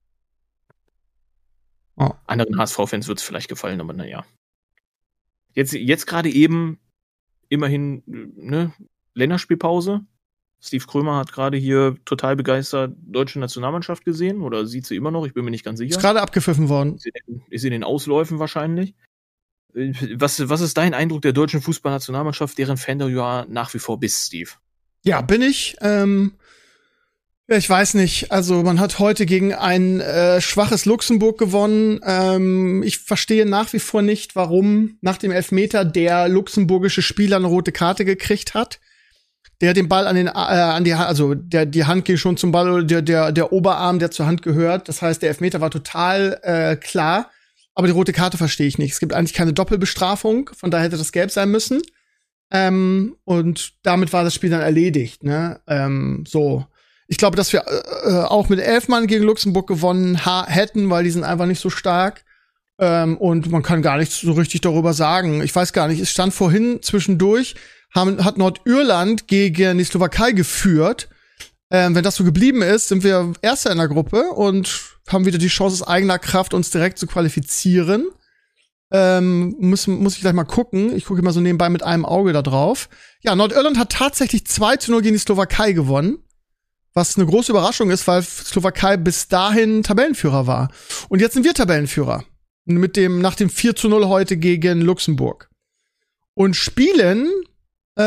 Oh. Anderen HSV-Fans wird es vielleicht gefallen, aber naja. Jetzt gerade eben immerhin Länderspielpause. Steve Krömer hat gerade hier total begeistert deutsche Nationalmannschaft gesehen oder sieht sie immer noch, ich bin mir nicht ganz sicher. Ist gerade abgepfiffen worden. Ist in den Ausläufen wahrscheinlich. Was ist dein Eindruck der deutschen Fußballnationalmannschaft, deren Fan du ja nach wie vor bist, Steve? Ja, bin ich. Ich weiß nicht. Also man hat heute gegen ein schwaches Luxemburg gewonnen. Ich verstehe nach wie vor nicht, warum nach dem Elfmeter der luxemburgische Spieler eine rote Karte gekriegt hat. Der den Ball die Hand ging schon zum Ball, der Oberarm, der zur Hand gehört. Das heißt, der Elfmeter war total klar. Aber die rote Karte verstehe ich nicht. Es gibt eigentlich keine Doppelbestrafung, von daher hätte das gelb sein müssen. Und damit war das Spiel dann erledigt. Ne? Ich glaube, dass wir auch mit 11 Mann gegen Luxemburg gewonnen hätten, weil die sind einfach nicht so stark. Und man kann gar nichts so richtig darüber sagen. Ich weiß gar nicht, es stand vorhin zwischendurch, hat Nordirland gegen die Slowakei geführt. Wenn das so geblieben ist, sind wir Erster in der Gruppe und haben wieder die Chance aus eigener Kraft, uns direkt zu qualifizieren. Muss ich gleich mal gucken. Ich gucke immer so nebenbei mit einem Auge da drauf. Ja, Nordirland hat tatsächlich 2-0 gegen die Slowakei gewonnen. Was eine große Überraschung ist, weil Slowakei bis dahin Tabellenführer war. Und jetzt sind wir Tabellenführer. Nach dem 4-0 heute gegen Luxemburg. Und spielen, ich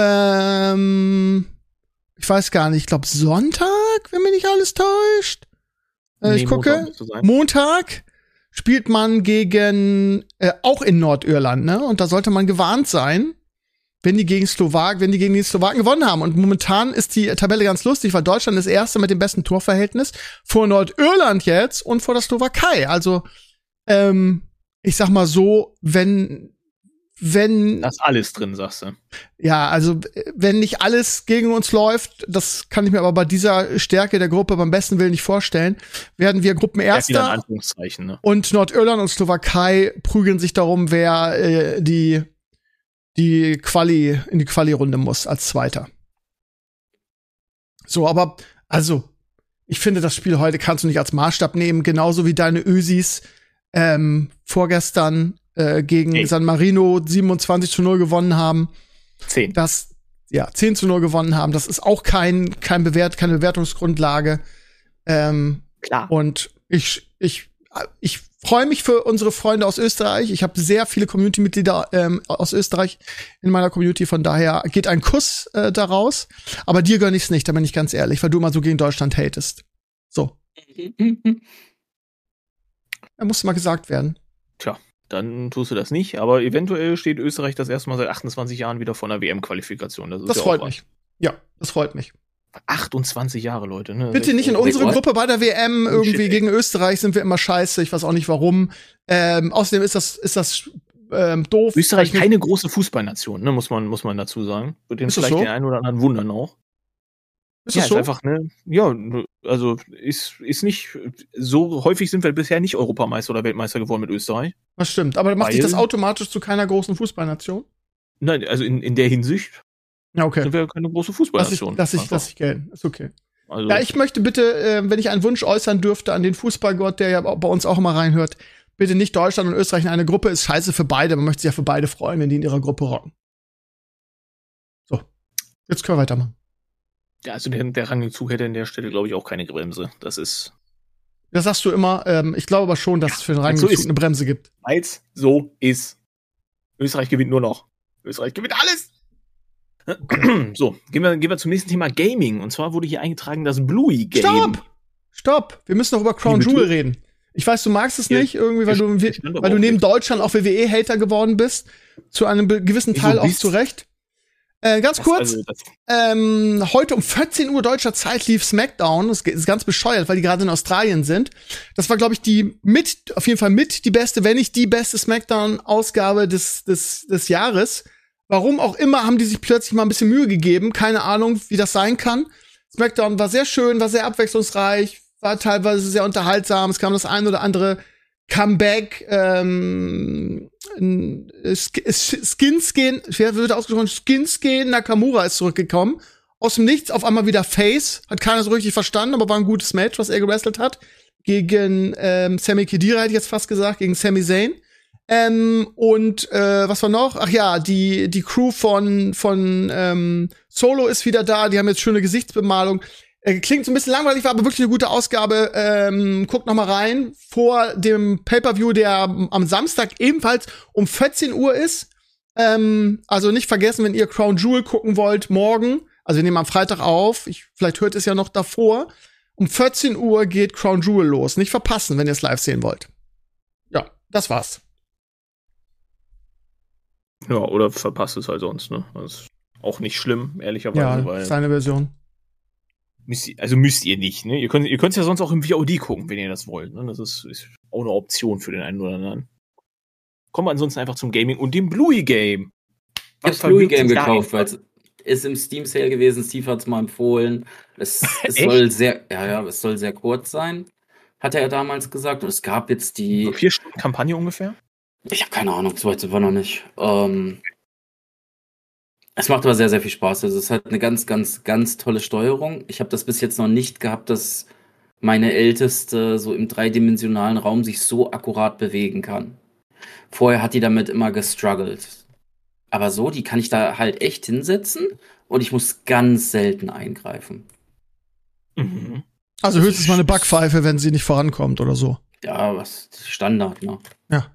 weiß gar nicht, ich glaube Sonntag, wenn mich nicht alles täuscht. Ich gucke, Montag spielt man gegen, auch in Nordirland, ne? Und da sollte man gewarnt sein, wenn die gegen die Slowaken gewonnen haben. Und momentan ist die Tabelle ganz lustig, weil Deutschland ist Erste mit dem besten Torverhältnis vor Nordirland jetzt und vor der Slowakei. Also, ich sag mal so, wenn wenn. Da ist alles drin, sagst du. Ja, also wenn nicht alles gegen uns läuft, das kann ich mir aber bei dieser Stärke der Gruppe beim besten Willen nicht vorstellen, werden wir Gruppenerster. In Anführungszeichen, ne? Und Nordirland und Slowakei prügeln sich darum, wer die Quali in die Quali-Runde muss als Zweiter. So, aber also ich finde, das Spiel heute kannst du nicht als Maßstab nehmen, genauso wie deine Ösis vorgestern gegen San Marino 27-0 gewonnen haben. 10. 10-0 gewonnen haben. Das ist auch keine Bewertungsgrundlage. Klar. Und ich freue mich für unsere Freunde aus Österreich. Ich habe sehr viele Community-Mitglieder aus Österreich in meiner Community. Von daher geht ein Kuss daraus. Aber dir gönn ich's nicht, da bin ich ganz ehrlich, weil du immer so gegen Deutschland hatest. So. Muss mal gesagt werden. Tja, dann tust du das nicht. Aber eventuell steht Österreich das erste Mal seit 28 Jahren wieder vor einer WM-Qualifikation. Das freut mich. Ja, das freut mich. 28 Jahre, Leute. Ne? Bitte nicht in unsere Gruppe bei der WM. Irgendwie gegen Österreich sind wir immer scheiße. Ich weiß auch nicht warum. Außerdem ist das doof. Österreich keine große Fußballnation, ne? muss man dazu sagen. Wird den vielleicht den einen oder anderen wundern auch. Ist das so? Ist einfach, ne? Ja, also ist nicht so häufig sind wir bisher nicht Europameister oder Weltmeister geworden mit Österreich. Das stimmt. Aber macht dich das automatisch zu keiner großen Fußballnation? Nein, also in der Hinsicht. Ja, okay. Sind wir keine große Fußballnation. Lass ich gelten. Ist okay. Also, ja, ich möchte bitte, wenn ich einen Wunsch äußern dürfte an den Fußballgott, der ja bei uns auch immer reinhört, bitte nicht Deutschland und Österreich in eine Gruppe. Ist scheiße für beide. Man möchte sich ja für beide freuen, wenn die in ihrer Gruppe rocken. So. Jetzt können wir weitermachen. Ja, also der Rangzug hätte an der Stelle, glaube ich, auch keine Bremse. Das sagst du immer. Ich glaube aber schon, dass es für den Rangzug eine Bremse gibt. Weil's so ist. Österreich gewinnt nur noch. Österreich gewinnt alles! So, gehen wir zum nächsten Thema Gaming. Und zwar wurde hier eingetragen das Bluey Game. Stopp! Wir müssen noch über Crown Jewel reden. Ich weiß, du magst es nicht, irgendwie, weil du neben Deutschland auch WWE-Hater geworden bist. Zu einem gewissen Teil auch zu Recht. Ganz kurz, heute um 14 Uhr deutscher Zeit lief SmackDown. Das ist ganz bescheuert, weil die gerade in Australien sind. Das war, glaube ich, auf jeden Fall die beste, wenn nicht die beste SmackDown-Ausgabe des Jahres. Warum auch immer haben die sich plötzlich mal ein bisschen Mühe gegeben. Keine Ahnung, wie das sein kann. SmackDown war sehr schön, war sehr abwechslungsreich, war teilweise sehr unterhaltsam. Es kam das ein oder andere Comeback, Shinsuke Nakamura ist zurückgekommen. Aus dem Nichts auf einmal wieder Face. Hat keiner so richtig verstanden, aber war ein gutes Match, was er gewrestelt hat. Gegen Sammy Khedira, hätte ich jetzt fast gesagt, gegen Sami Zayn. Was war noch? Ach ja, die Crew von Solo ist wieder da. Die haben jetzt schöne Gesichtsbemalung. Klingt so ein bisschen langweilig, war aber wirklich eine gute Ausgabe. Guckt noch mal rein. Vor dem Pay-Per-View, der am Samstag ebenfalls um 14 Uhr ist. Also nicht vergessen, wenn ihr Crown Jewel gucken wollt, morgen. Also wir nehmen am Freitag auf. Vielleicht hört es ja noch davor. Um 14 Uhr geht Crown Jewel los. Nicht verpassen, wenn ihr es live sehen wollt. Ja, das war's. Ja, oder verpasst es halt sonst, ne? Das ist auch nicht schlimm, ehrlicherweise. Ja, weil seine Version. Müsst ihr nicht, ne? Ihr könnt es ja sonst auch im VOD gucken, wenn ihr das wollt. Ne? Das ist auch eine Option für den einen oder anderen. Kommen wir ansonsten einfach zum Gaming und dem Bluey Game. Ich habe Bluey Game gekauft, weil es ist im Steam Sale gewesen. Steve hat es mal empfohlen. Es soll es soll sehr kurz sein, hat er ja damals gesagt. Und es gab jetzt die 4 Stunden Kampagne ungefähr. Ich habe keine Ahnung, so weit sind wir noch nicht. Es macht aber sehr, sehr viel Spaß. Also es hat eine ganz, ganz, ganz tolle Steuerung. Ich habe das bis jetzt noch nicht gehabt, dass meine Älteste so im dreidimensionalen Raum sich so akkurat bewegen kann. Vorher hat die damit immer gestruggelt. Aber so, die kann ich da halt echt hinsetzen und ich muss ganz selten eingreifen. Mhm. Also höchstens mal eine Backpfeife, wenn sie nicht vorankommt oder so. Ja, was Standard, ne? Ja.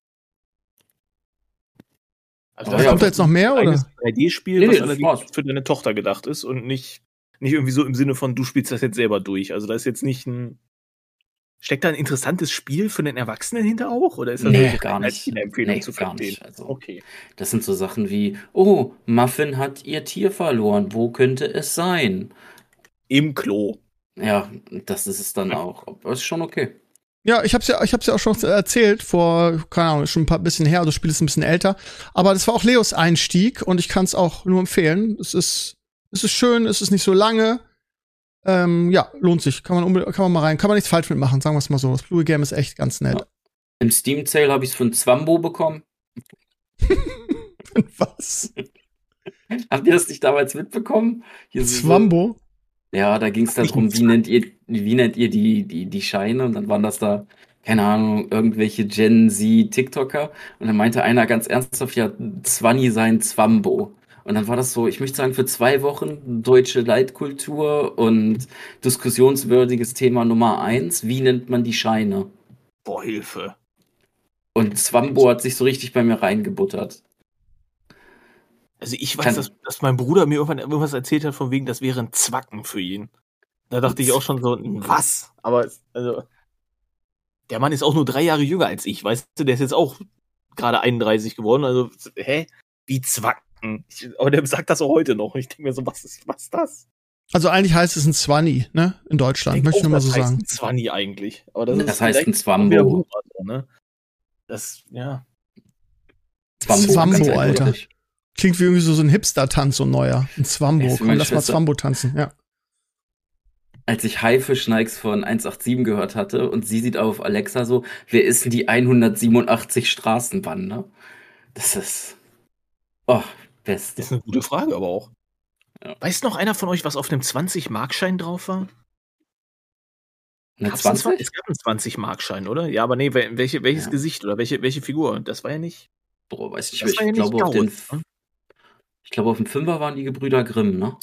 Also kommt da jetzt noch mehr, oder? Ein 3D-Spiel, was allerdings für deine Tochter gedacht ist und nicht irgendwie so im Sinne von, du spielst das jetzt selber durch. Also da ist jetzt nicht steckt da ein interessantes Spiel für den Erwachsenen hinter auch? Oder ist das gar nicht eine Empfehlung zu gar verstehen? nicht. Also, okay. Das sind so Sachen wie, oh, Muffin hat ihr Tier verloren. Wo könnte es sein? Im Klo. Ja, das ist es dann auch. Aber ist schon okay. Ja, ich hab's ja auch schon erzählt vor, keine Ahnung, schon ein bisschen her, das Spiel ist ein bisschen älter. Aber das war auch Leos Einstieg und ich kann es auch nur empfehlen. Es ist schön, es ist nicht so lange. Ja, lohnt sich. Kann man mal rein. Kann man nichts falsch mitmachen, sagen wir es mal so. Das Blue Game ist echt ganz nett. Ja. Im Steam Sale habe ich es von Zwambo bekommen. Was? Habt ihr das nicht damals mitbekommen? Zwambo? Ja, da ging es darum, wie nennt ihr die Scheine? Und dann waren das da, keine Ahnung, irgendwelche Gen Z TikToker. Und dann meinte einer ganz ernsthaft, ja, Zwanni sein Zwambo. Und dann war das so, ich möchte sagen, für 2 Wochen deutsche Leitkultur und diskussionswürdiges Thema Nummer 1. Wie nennt man die Scheine? Boah, Hilfe. Und Zwambo hat sich so richtig bei mir reingebuttert. Also ich weiß, dass mein Bruder mir irgendwas erzählt hat, von wegen, das wäre ein Zwacken für ihn. Da dachte ich auch schon so, was? Aber also der Mann ist auch nur 3 Jahre jünger als ich, weißt du, der ist jetzt auch gerade 31 geworden. Also, wie Zwacken? Aber der sagt das auch heute noch. Ich denke mir so, was ist das? Also eigentlich heißt es ein Zwanni, ne? In Deutschland, möchte ich nur mal so sagen. Das heißt ein Zwanni eigentlich. Aber das heißt ein Zwambo. Ne? Das, ja. Zwambo, Alter. Klingt wie irgendwie so ein Hipster-Tanz, so ein neuer. Ein Zwambo. Komm, lass mal Zwambo tanzen, ja. Als ich Haifisch-Nikes von 187 gehört hatte und sie sieht auf Alexa so, wer ist denn die 187 Straßenbahn, ne? Das ist, best. Das ist eine gute Frage, aber auch. Ja. Weiß noch einer von euch, was auf einem 20-Markschein drauf war? Eine 20? Es gab einen 20-Markschein, oder? Ja, aber nee, welches Gesicht oder welche Figur? Das war ja nicht. Boah, weiß nicht, ich glaube, auf dem 5er waren die Gebrüder Grimm, ne?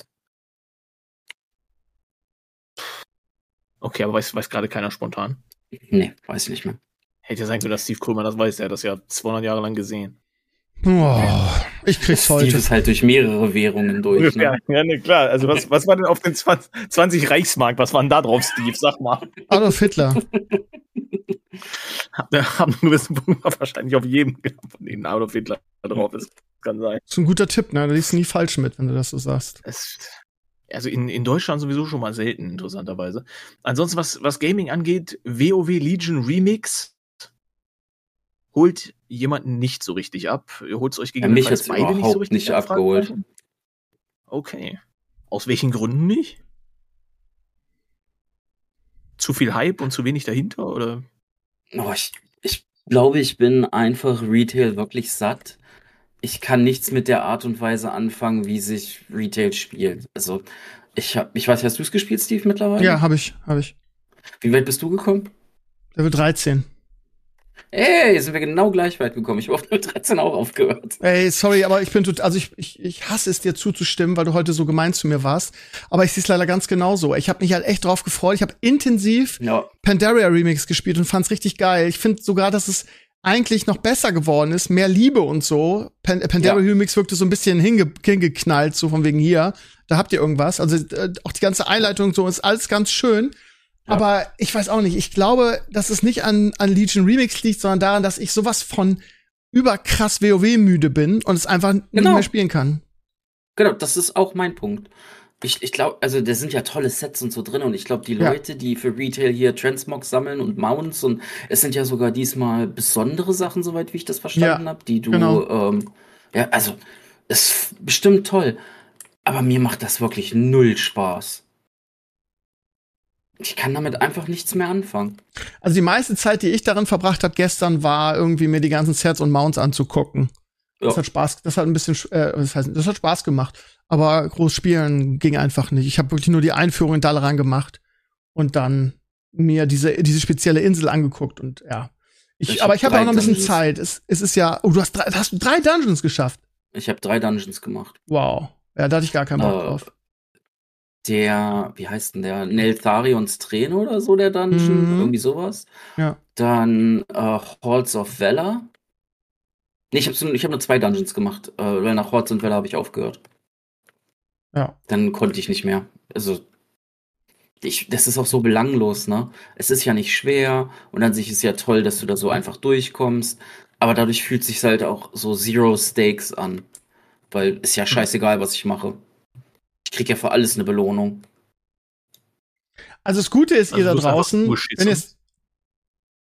Okay, aber weiß gerade keiner spontan? Nee, weiß ich nicht mehr. Hätte ja sein können, dass Steve Kohlmann das weiß. Er hat das ja 200 Jahre lang gesehen. Oh, ich krieg's heute. Steve ist halt durch mehrere Währungen durch. Ne? Ja, ne, klar. Also was war denn auf den 20 Reichsmark? Was war denn da drauf, Steve? Sag mal. Adolf Hitler. Haben einen gewissen Punkt wahrscheinlich auf jedem von denen Adolf Hitler drauf ist. Kann sein. Das ist ein guter Tipp, ne? Da liest du nie falsch mit, wenn du das so sagst. Also in Deutschland sowieso schon mal selten, interessanterweise. Ansonsten, was Gaming angeht, WoW Legion Remix holt jemanden nicht so richtig ab. Ihr holt es euch gegebenenfalls beide nicht so richtig nicht abgeholt. Okay. Aus welchen Gründen nicht? Zu viel Hype und zu wenig dahinter, oder? Ich glaube, ich bin einfach Retail wirklich satt. Ich kann nichts mit der Art und Weise anfangen, wie sich Retail spielt. Also, ich weiß, hast du es gespielt, Steve, mittlerweile? Ja, hab ich. Wie weit bist du gekommen? Level 13. Ey, sind wir genau gleich weit gekommen. Ich habe auf Level 13 auch aufgehört. Ey, sorry, aber ich hasse es, dir zuzustimmen, weil du heute so gemein zu mir warst. Aber ich sehe es leider ganz genauso. Ich habe mich halt echt drauf gefreut. Ich habe intensiv Pandaria Remix gespielt und fand's richtig geil. Ich finde sogar, dass es eigentlich noch besser geworden ist, mehr Liebe und so. Pandaria Remix wirkte so ein bisschen hingeknallt, so von wegen hier, da habt ihr irgendwas. Also auch die ganze Einleitung und so ist alles ganz schön. Ja. Aber ich weiß auch nicht, ich glaube, dass es nicht an Legion Remix liegt, sondern daran, dass ich sowas von überkrass WoW müde bin und es einfach nicht mehr spielen kann. Genau, das ist auch mein Punkt. Ich glaube, also da sind ja tolle Sets und so drin und ich glaube, die Leute, die für Retail hier Transmogs sammeln und Mounts und es sind ja sogar diesmal besondere Sachen, soweit wie ich das verstanden habe, die du, also ist bestimmt toll, aber mir macht das wirklich 0 Spaß. Ich kann damit einfach nichts mehr anfangen. Also die meiste Zeit, die ich darin verbracht habe gestern, war irgendwie mir die ganzen Sets und Mounts anzugucken. Ja. Das hat Spaß gemacht. Aber groß spielen ging einfach nicht. Ich habe wirklich nur die Einführung in Dalaran gemacht und dann mir diese spezielle Insel angeguckt und ja. Aber ich habe auch noch ein bisschen Zeit. Es ist ja, hast du 3 Dungeons geschafft? Ich habe 3 Dungeons gemacht. Wow. Ja, da hatte ich gar keinen Bock drauf. Wie heißt denn der? Neltharions Träne oder so, der Dungeon? Irgendwie sowas. Ja. Dann Halls of Valor. Nee, ich hab nur 2 Dungeons gemacht, weil nach Halls of Valor habe ich aufgehört. Ja. Dann konnte ich nicht mehr. Also, das ist auch so belanglos, ne? Es ist ja nicht schwer und an sich ist ja toll, dass du da so einfach durchkommst. Aber dadurch fühlt sich halt auch so Zero Stakes an. Weil ist ja scheißegal, was ich mache. Ich krieg ja für alles eine Belohnung. Also das Gute ist, ihr da draußen,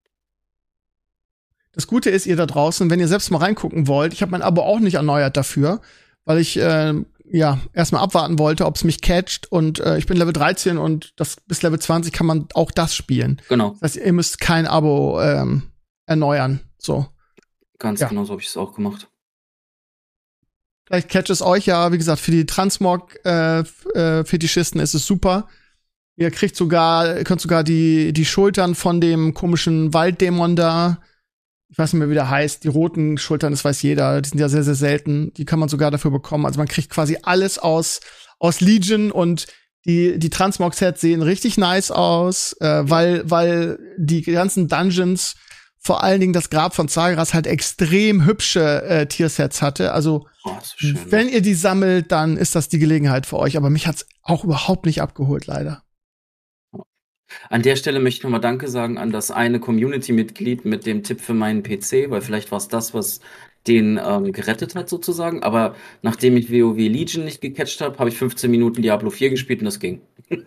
das Gute ist, ihr da draußen, wenn ihr selbst mal reingucken wollt, ich habe mein Abo auch nicht erneuert dafür, weil ich erstmal abwarten wollte, ob es mich catcht. Und ich bin Level 13 und bis Level 20 kann man auch das spielen. Genau. Das heißt, ihr müsst kein Abo erneuern. So. Ganz genau so habe ich es auch gemacht. Vielleicht catcht es euch ja, wie gesagt, für die Transmog-Fetischisten ist es super. Ihr könnt sogar die Schultern von dem komischen Walddämon da, ich weiß nicht mehr, wie der heißt, die roten Schultern, das weiß jeder, die sind ja sehr, sehr selten, die kann man sogar dafür bekommen. Also man kriegt quasi alles aus Legion und die Transmog-Sets sehen richtig nice aus, weil die ganzen Dungeons, vor allen Dingen das Grab von Zagras, halt extrem hübsche Tiersets hatte. Also so schön, wenn ihr die sammelt, dann ist das die Gelegenheit für euch. Aber mich hat's auch überhaupt nicht abgeholt, leider. An der Stelle möchte ich nochmal Danke sagen an das eine Community-Mitglied mit dem Tipp für meinen PC, weil vielleicht war es das, was den gerettet hat sozusagen. Aber nachdem ich WoW Legion nicht gecatcht habe, habe ich 15 Minuten Diablo 4 gespielt und das ging.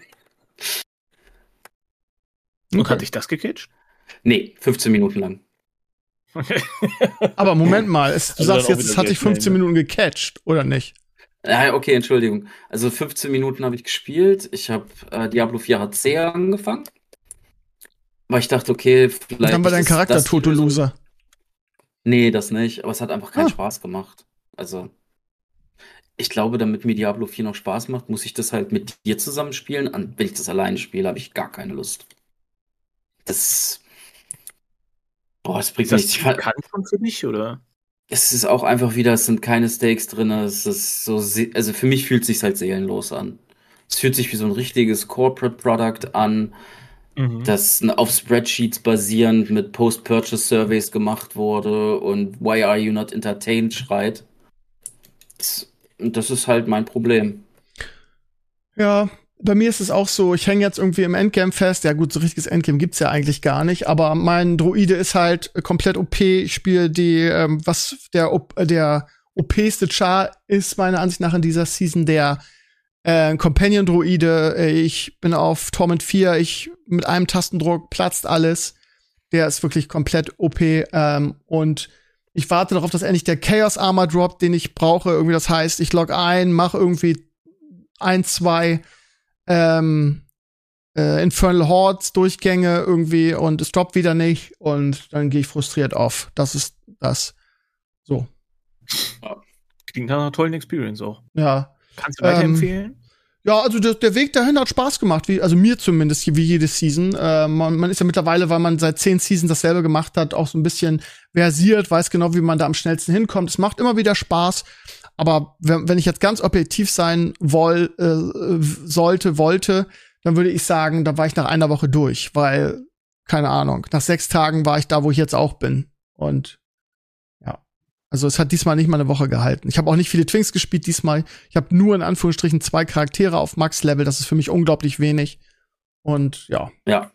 Und hat dich das gecatcht? Nee, 15 Minuten lang. Okay. Aber Moment mal, du sagst jetzt, es hat dich 15 ne? Minuten gecatcht, oder nicht? Ja, okay, Entschuldigung. Also 15 Minuten habe ich gespielt. Ich habe Diablo 4 HC angefangen. Weil ich dachte, okay, vielleicht. Dann war dein Charakter tot, du Loser. Nee, das nicht. Aber es hat einfach keinen Spaß gemacht. Also, ich glaube, damit mir Diablo 4 noch Spaß macht, muss ich das halt mit dir zusammenspielen. Wenn ich das alleine spiele, habe ich gar keine Lust. Das bringt nichts. Kann schon für dich, oder? Es ist auch einfach wieder, es sind keine Stakes drin. Es ist so, also für mich fühlt es sich halt seelenlos an. Es fühlt sich wie so ein richtiges Corporate Product an, das auf Spreadsheets basierend mit Post-Purchase-Surveys gemacht wurde und Why are you not entertained schreit. Das ist halt mein Problem. Ja, bei mir ist es auch so, ich hänge jetzt irgendwie im Endgame fest. Ja gut, so richtiges Endgame gibt's ja eigentlich gar nicht, aber mein Druide ist halt komplett OP. Ich spiele der OP-ste Char ist meiner Ansicht nach in dieser Season der Companion-Druide. Ich bin auf Torment 4, mit einem Tastendruck platzt alles. Der ist wirklich komplett OP. Und ich warte darauf, dass endlich der Chaos Armor droppt, den ich brauche. Irgendwie, das heißt, ich log ein, mache irgendwie 1, 2 Infernal Hordes Durchgänge irgendwie und es droppt wieder nicht und dann gehe ich frustriert auf. Das ist das. So. Klingt nach einer tollen Experience auch. Ja. Kannst du weiterempfehlen? Ja, also der Weg dahin hat Spaß gemacht, also mir zumindest, wie jede Season. Man ist ja mittlerweile, weil man seit 10 Seasons dasselbe gemacht hat, auch so ein bisschen versiert, weiß genau, wie man da am schnellsten hinkommt. Es macht immer wieder Spaß. Aber wenn ich jetzt ganz objektiv sein wollte, dann würde ich sagen, da war ich nach einer Woche durch, weil, keine Ahnung, nach 6 Tagen war ich da, wo ich jetzt auch bin. Und ja, also es hat diesmal nicht mal eine Woche gehalten. Ich habe auch nicht viele Twinks gespielt diesmal. Ich habe nur in Anführungsstrichen 2 Charaktere auf Max-Level. Das ist für mich unglaublich wenig. Und ja. Ja.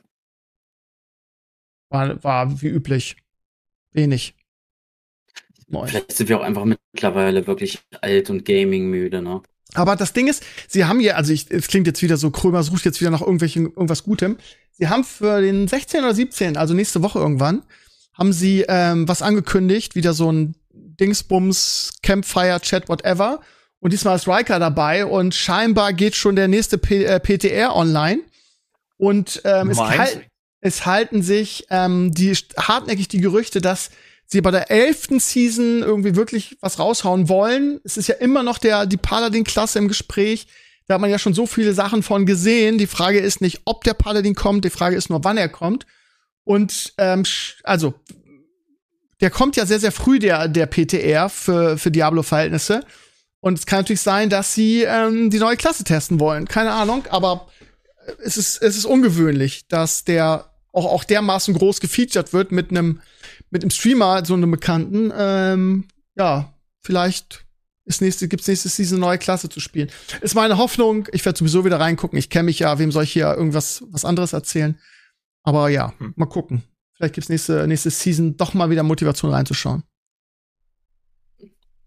War wie üblich wenig. Vielleicht sind wir auch einfach mittlerweile wirklich alt und Gaming-müde, ne? Aber das Ding ist, sie haben ja, also es klingt jetzt wieder so, Krömer sucht jetzt wieder nach irgendwas Gutem. Sie haben für den 16. oder 17., also nächste Woche irgendwann, haben sie was angekündigt, wieder so ein Dingsbums, Campfire, Chat, whatever. Und diesmal ist Riker dabei und scheinbar geht schon der nächste PTR online. Und es halten sich hartnäckig die Gerüchte, dass sie bei der 11. Season irgendwie wirklich was raushauen wollen. Es ist ja immer noch die Paladin-Klasse im Gespräch. Da hat man ja schon so viele Sachen von gesehen. Die Frage ist nicht, ob der Paladin kommt, die Frage ist nur, wann er kommt. Und also, der kommt ja sehr, sehr früh, der PTR für Diablo-Verhältnisse. Und es kann natürlich sein, dass sie die neue Klasse testen wollen. Keine Ahnung, aber es ist ungewöhnlich, dass der auch dermaßen groß gefeatured wird mit einem Streamer, so einem Bekannten. Ja, vielleicht gibt's nächste Season eine neue Klasse zu spielen. Ist meine Hoffnung. Ich werde sowieso wieder reingucken. Ich kenne mich ja. Wem soll ich hier was anderes erzählen? Aber ja, mal gucken. Vielleicht gibt's nächste Season doch mal wieder Motivation reinzuschauen.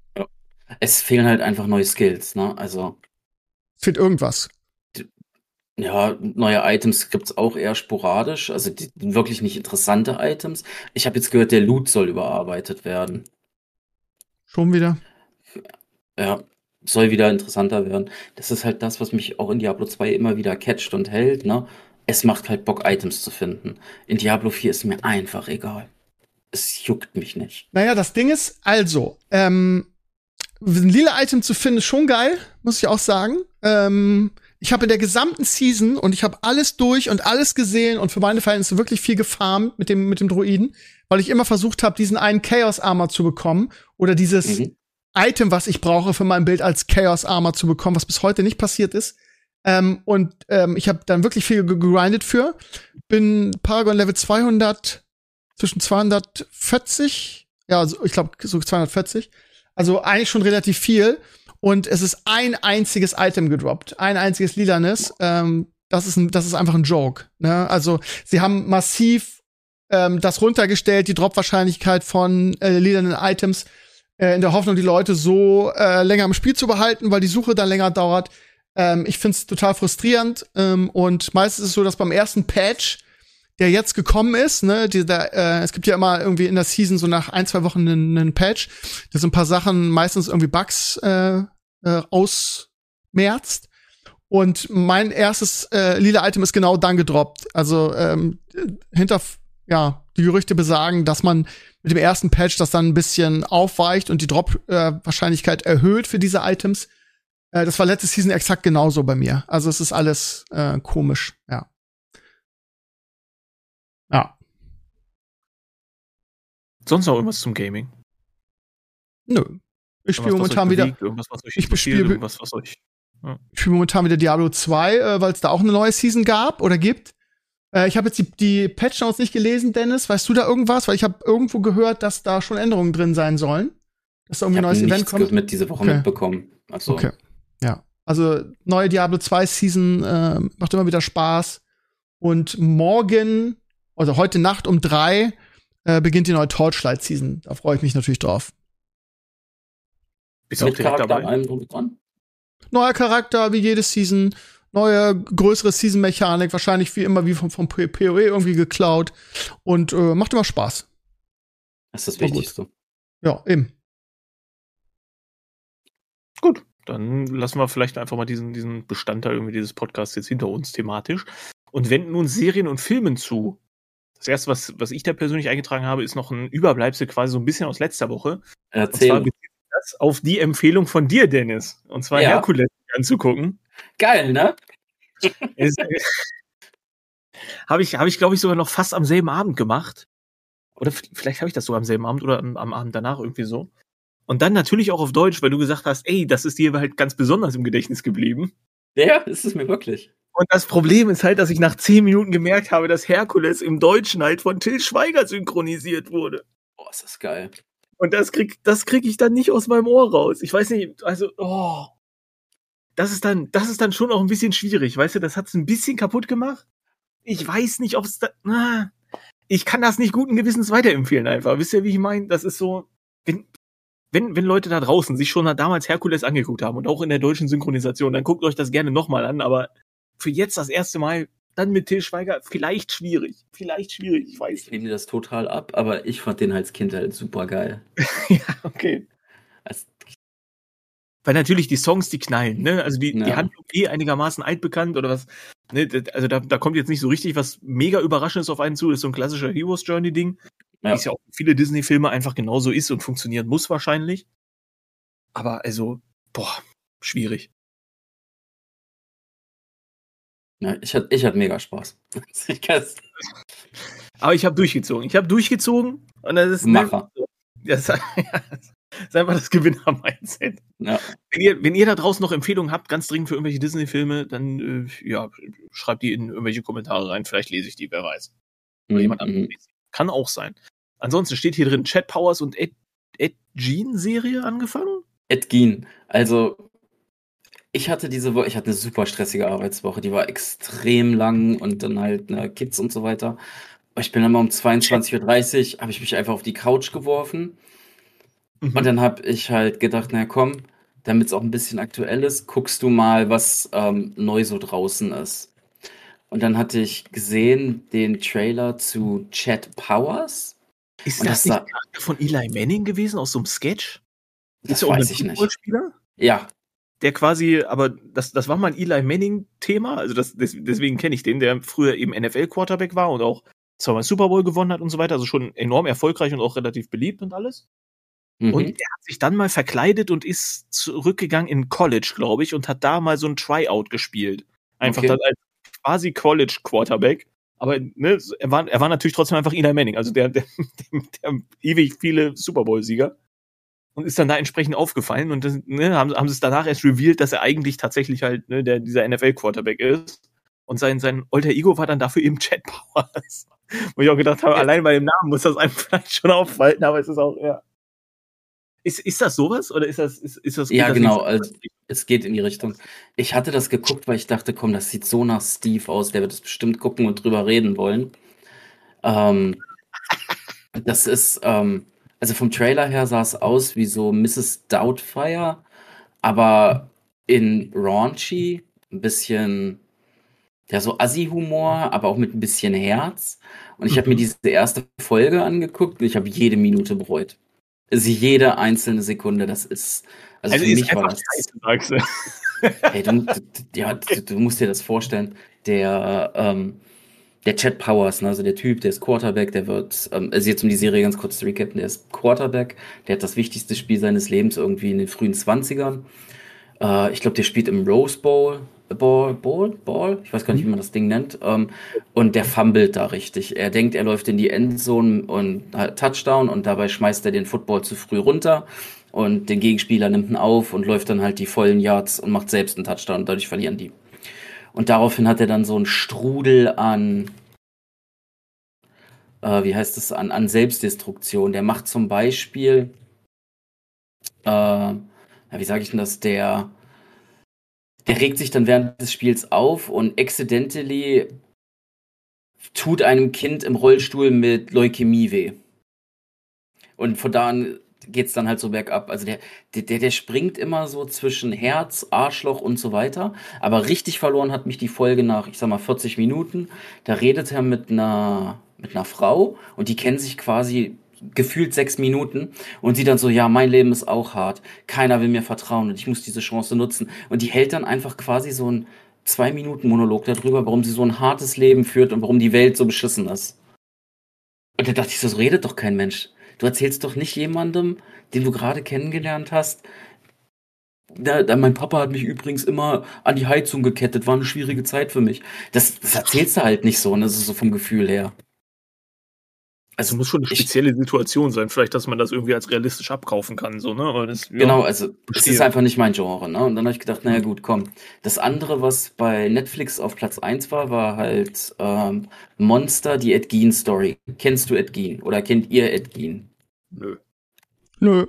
Es fehlen halt einfach neue Skills, ne? Also. Fehlt irgendwas. Ja, neue Items gibt's auch eher sporadisch, also wirklich nicht interessante Items. Ich habe jetzt gehört, der Loot soll überarbeitet werden. Schon wieder. Ja, soll wieder interessanter werden. Das ist halt das, was mich auch in Diablo 2 immer wieder catcht und hält, ne? Es macht halt Bock, Items zu finden. In Diablo 4 ist mir einfach egal. Es juckt mich nicht. Naja, das Ding ist, also, ein lila Item zu finden, ist schon geil, muss ich auch sagen. Ich habe in der gesamten Season und ich habe alles durch und alles gesehen und für meine Verhältnisse wirklich viel gefarmt mit dem Druiden, weil ich immer versucht habe, diesen einen Chaos Armor zu bekommen oder dieses Item, was ich brauche für mein Bild als Chaos Armor zu bekommen, was bis heute nicht passiert ist. Ich habe dann wirklich viel gegrindet für. Bin Paragon Level 200, zwischen 240, ja, also ich glaube so 240. Also eigentlich schon relativ viel. Und es ist ein einziges Item gedroppt. Ein einziges Lilanes. Das ist einfach ein Joke. Ne? Also sie haben massiv das runtergestellt, die Drop-Wahrscheinlichkeit von lilanen Items, in der Hoffnung, die Leute so länger im Spiel zu behalten, weil die Suche dann länger dauert. Ich find's total frustrierend. Und meistens ist es so, dass beim ersten Patch, der jetzt gekommen ist, ne, es gibt ja immer irgendwie in der Season so nach 1-2 Wochen einen Patch, da sind ein paar Sachen, meistens irgendwie Bugs ausmerzt. Und mein erstes lila Item ist genau dann gedroppt. Also die Gerüchte besagen, dass man mit dem ersten Patch das dann ein bisschen aufweicht und die Drop-Wahrscheinlichkeit erhöht für diese Items. Das war letzte Season exakt genauso bei mir. Also es ist alles komisch, ja. Ja. Sonst noch irgendwas zum Gaming? Nö. Ich spiele momentan wieder. Irgendwas, was euch interessiert, irgendwas, was euch. Ja. Ich spiele momentan wieder Diablo 2, weil es da auch eine neue Season gab oder gibt. Ich habe jetzt die Patch Notes nicht gelesen, Dennis. Weißt du da irgendwas? Weil ich habe irgendwo gehört, dass da schon Änderungen drin sein sollen. Dass da irgendwie ein neues Event kommt. Mit diese Woche mitbekommen. Also. Okay. Ja. Also neue Diablo 2 Season macht immer wieder Spaß. Und morgen, also heute Nacht um 3 beginnt die neue Torchlight Season. Da freue ich mich natürlich drauf. Bist du auch direkt dabei? Neuer Charakter, wie jede Season. Neue, größere Season-Mechanik. Wahrscheinlich wie immer wie vom PoE irgendwie geklaut. Und macht immer Spaß. Das ist das Wichtigste. Ja, eben. Gut, dann lassen wir vielleicht einfach mal diesen Bestandteil irgendwie dieses Podcasts jetzt hinter uns thematisch und wenden uns Serien und Filmen zu. Das erste, was ich da persönlich eingetragen habe, ist noch ein Überbleibsel quasi so ein bisschen aus letzter Woche. Erzähl. Und zwar bezieht sich das auf die Empfehlung von dir, Dennis. Und zwar Herkules anzugucken. Geil, ne? Habe ich, glaube ich, sogar noch fast am selben Abend gemacht. Oder vielleicht habe ich das sogar am selben Abend oder am Abend danach irgendwie so. Und dann natürlich auch auf Deutsch, weil du gesagt hast, ey, das ist dir halt ganz besonders im Gedächtnis geblieben. Ja, ist es mir wirklich. Und das Problem ist halt, dass ich nach 10 Minuten gemerkt habe, dass Herkules im Deutschen halt von Til Schweiger synchronisiert wurde. Boah, ist das geil. Und das krieg ich dann nicht aus meinem Ohr raus. Ich weiß nicht, also, das ist dann schon auch ein bisschen schwierig, weißt du, das hat's ein bisschen kaputt gemacht. Ich weiß nicht, ob es ich kann das nicht guten Gewissens weiterempfehlen einfach. Wisst ihr, wie ich meine? Das ist so, wenn Leute da draußen sich schon damals Herkules angeguckt haben und auch in der deutschen Synchronisation, dann guckt euch das gerne nochmal an, aber für jetzt das erste Mal, dann mit Til Schweiger, vielleicht schwierig, ich weiß. Ich nehme dir das total ab, aber ich fand den als Kind halt super geil. Ja, okay. Weil natürlich die Songs, die knallen, ne? Also die Handlung einigermaßen altbekannt oder was, ne? Also da kommt jetzt nicht so richtig was mega Überraschendes auf einen zu, das ist so ein klassischer Heroes Journey-Ding. Ja. Wie es ja auch viele Disney-Filme einfach genauso ist und funktionieren muss wahrscheinlich. Aber also, schwierig. Ja, ich hatte mega Spaß. Aber ich habe durchgezogen und das ist Macher. Das ist einfach das Gewinner-Mindset. Ja. Wenn ihr da draußen noch Empfehlungen habt, ganz dringend für irgendwelche Disney-Filme, dann schreibt die in irgendwelche Kommentare rein. Vielleicht lese ich die, wer weiß. Oder jemand anderes. Kann auch sein. Ansonsten steht hier drin Chad Powers und Ed Gein-Serie angefangen? Ed Gein. Also, ich hatte eine super stressige Arbeitswoche. Die war extrem lang und dann halt Kids und so weiter. Ich bin dann mal um 22:30 Uhr, habe ich mich einfach auf die Couch geworfen. Und dann habe ich halt gedacht, na komm, damit es auch ein bisschen aktuell ist, guckst du mal, was neu so draußen ist. Und dann hatte ich gesehen den Trailer zu Chet Powers. Ist Und das das nicht von Eli Manning gewesen aus so einem Sketch? Das Ist ja auch weiß ein ich nicht. Footballspieler, Ja, der quasi, aber das war mal ein Eli Manning-Thema, also deswegen kenne ich den, der früher eben NFL-Quarterback war und auch zweimal Super Bowl gewonnen hat und so weiter, also schon enorm erfolgreich und auch relativ beliebt und alles. Und er hat sich dann mal verkleidet und ist zurückgegangen in College, glaube ich, und hat da mal so ein Tryout gespielt. Einfach Okay. dann als quasi College-Quarterback. Aber ne, er war natürlich trotzdem einfach Eli Manning, also der ewig viele Super Bowl-Sieger. Und ist dann da entsprechend aufgefallen und das, ne, haben sie es danach erst revealed, dass er eigentlich tatsächlich halt ne, dieser NFL-Quarterback ist. Und sein alter Ego war dann dafür eben Chet Powers. Wo ich auch gedacht habe, allein bei dem Namen muss das einem vielleicht schon auffallen, aber es ist auch, ja. Ist das sowas? Oder ist das Ja, das genau. nicht? Also, es geht in die Richtung. Ich hatte das geguckt, weil ich dachte, komm, das sieht so nach Steve aus, der wird das bestimmt gucken und drüber reden wollen. Das ist, also vom Trailer her sah es aus wie so Mrs. Doubtfire, aber in raunchy, ein bisschen, ja, so Assi-Humor, aber auch mit ein bisschen Herz. Und ich habe mir diese erste Folge angeguckt und ich habe jede Minute bereut. Also jede einzelne Sekunde, das ist, also für ist mich war einfach das, scheiße, sagst du. hey, du musst dir das vorstellen, der Chet Powers, ne, also der Typ, der ist Quarterback, der wird, also jetzt um die Serie ganz kurz zu recappen, der ist Quarterback, der hat das wichtigste Spiel seines Lebens irgendwie in den frühen 20ern. Ich glaube, der spielt im Rose Bowl, Ball, ich weiß gar nicht, wie man das Ding nennt, und der fummelt da richtig. Er denkt, er läuft in die Endzone und halt Touchdown und dabei schmeißt er den Football zu früh runter und den Gegenspieler nimmt ihn auf und läuft dann halt die vollen Yards und macht selbst einen Touchdown und dadurch verlieren die. Und daraufhin hat er dann so einen Strudel an, wie heißt es, an Selbstdestruktion. Der macht zum Beispiel, ja, wie sage ich denn das, der regt sich dann während des Spiels auf und accidentally tut einem Kind im Rollstuhl mit Leukämie weh. Und von da an geht's dann halt so bergab. Also der springt immer so zwischen Herz, Arschloch und so weiter. Aber richtig verloren hat mich die Folge nach, ich sag mal, 40 Minuten. Da redet er mit einer Frau und die kennen sich quasi gefühlt 6 Minuten und sie dann so, ja, mein Leben ist auch hart. Keiner will mir vertrauen und ich muss diese Chance nutzen. Und die hält dann einfach quasi so ein 2-Minuten-Monolog darüber, warum sie so ein hartes Leben führt und warum die Welt so beschissen ist. Und da dachte ich so redet doch kein Mensch. Du erzählst doch nicht jemandem, den du gerade kennengelernt hast. Mein Papa hat mich übrigens immer an die Heizung gekettet, war eine schwierige Zeit für mich. Das erzählst du halt nicht so, ne? Das ist so vom Gefühl her. Also muss schon eine spezielle Situation sein, vielleicht, dass man das irgendwie als realistisch abkaufen kann, so, ne? Aber das, ja, genau, also es verstehe. ist einfach nicht mein Genre, ne? Und dann habe ich gedacht, naja gut, komm. Das andere, was bei Netflix auf Platz 1 war halt Monster, die Ed Gein Story. Kennst du Ed Gein oder kennt ihr Ed Gein? Nö.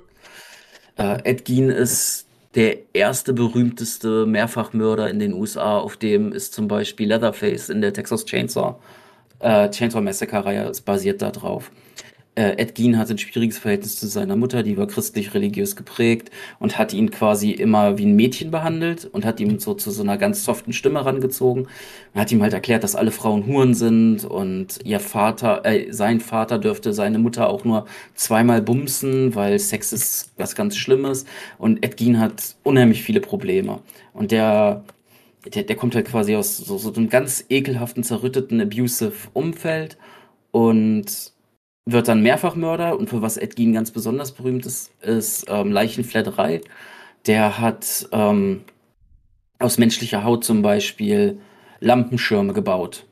Ed Gein ist der erste berühmteste Mehrfachmörder in den USA, auf dem ist zum Beispiel Leatherface in der Texas Chainsaw Massacre-Reihe, ist basiert da drauf. Ed Gein hatte ein schwieriges Verhältnis zu seiner Mutter, die war christlich-religiös geprägt und hat ihn quasi immer wie ein Mädchen behandelt und hat ihm so zu so einer ganz soften Stimme rangezogen und hat ihm halt erklärt, dass alle Frauen Huren sind und sein Vater dürfte seine Mutter auch nur 2-mal bumsen, weil Sex ist was ganz Schlimmes und Ed Gein hat unheimlich viele Probleme und der kommt halt quasi aus so einem ganz ekelhaften, zerrütteten, abusive Umfeld und wird dann Mehrfachmörder und für was Ed Gein ganz besonders berühmt ist Leichenfledderei. Der hat aus menschlicher Haut zum Beispiel Lampenschirme gebaut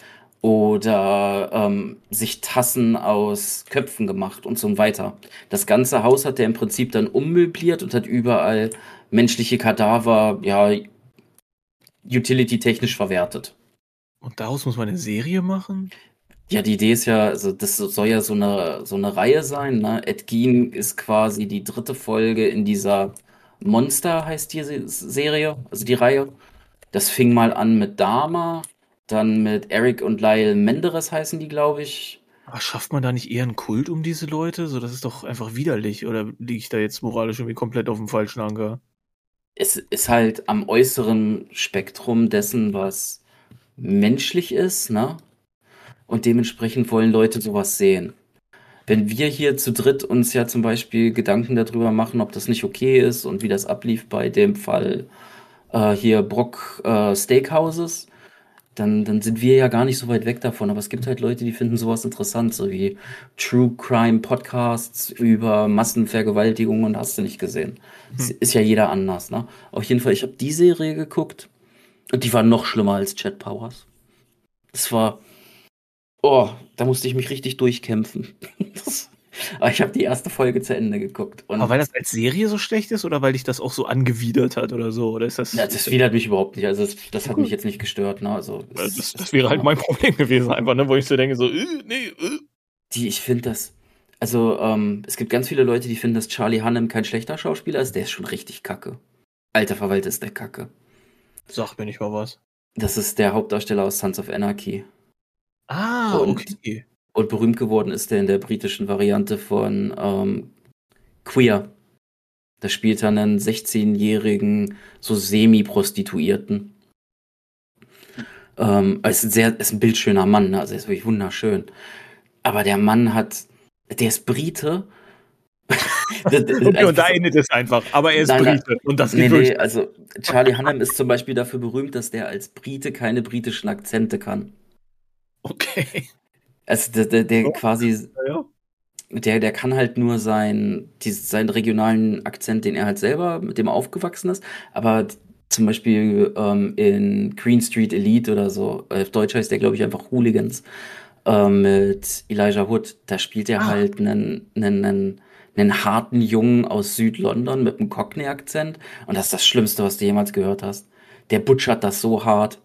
oder sich Tassen aus Köpfen gemacht und so weiter. Das ganze Haus hat er im Prinzip dann ummöbliert und hat überall menschliche Kadaver, ja, utility-technisch verwertet. Und daraus muss man eine Serie machen? Ja, die Idee ist ja, also das soll ja so eine Reihe sein, ne? Ed Gein ist quasi die 3. Folge in dieser Monster heißt die Serie, also die Reihe. Das fing mal an mit Dahmer, dann mit Eric und Lyle Menderes heißen die, glaube ich. Aber schafft man da nicht eher einen Kult um diese Leute? So, das ist doch einfach widerlich. Oder liege ich da jetzt moralisch irgendwie komplett auf dem falschen Anker? Es ist halt am äußeren Spektrum dessen, was menschlich ist, ne? Und dementsprechend wollen Leute sowas sehen. Wenn wir hier zu dritt uns ja zum Beispiel Gedanken darüber machen, ob das nicht okay ist und wie das ablief bei dem Fall hier Brock Steakhouses, dann sind wir ja gar nicht so weit weg davon. Aber es gibt halt Leute, die finden sowas interessant, so wie True Crime Podcasts über Massenvergewaltigungen und hast du nicht gesehen. Ist ja jeder anders, ne? Auf jeden Fall, ich habe die Serie geguckt und die war noch schlimmer als Chat Powers. Das war, oh, da musste ich mich richtig durchkämpfen. Aber ich habe die erste Folge zu Ende geguckt. Und Aber weil das als Serie so schlecht ist oder weil dich das auch so angewidert hat oder so? Oder ist das. ja, das widert mich überhaupt nicht. Also das hat mich jetzt nicht gestört. Ne? Also, Das wäre halt mein Problem gewesen, einfach, ne? Wo ich so denke, so, nee. Ich finde das. Also, es gibt ganz viele Leute, die finden, dass Charlie Hunnam kein schlechter Schauspieler ist. Der ist schon richtig kacke. Alter Verwalter ist der Kacke. Sag mir nicht mal was. Das ist der Hauptdarsteller aus Sons of Anarchy. Okay. Und berühmt geworden ist der in der britischen Variante von Queer. Da spielt er einen 16-jährigen, so Semi-Prostituierten. Ist ein bildschöner Mann, ne? Also er ist wirklich wunderschön. Aber der Mann der ist Brite. Okay, und da endet es einfach. Aber er ist Brite. Und das geht nee, also Charlie Hunnam ist zum Beispiel dafür berühmt, dass der als Brite keine britischen Akzente kann. Okay. Also der quasi, Ja. der kann halt nur seinen regionalen Akzent, den er halt selber, mit dem er aufgewachsen ist, aber zum Beispiel in Green Street Elite oder so, auf Deutsch heißt der, glaube ich, einfach Hooligans, mit Elijah Wood, da spielt er halt einen harten Jungen aus Südlondon mit einem Cockney-Akzent und das ist das Schlimmste, was du jemals gehört hast. Der butchert das so hart.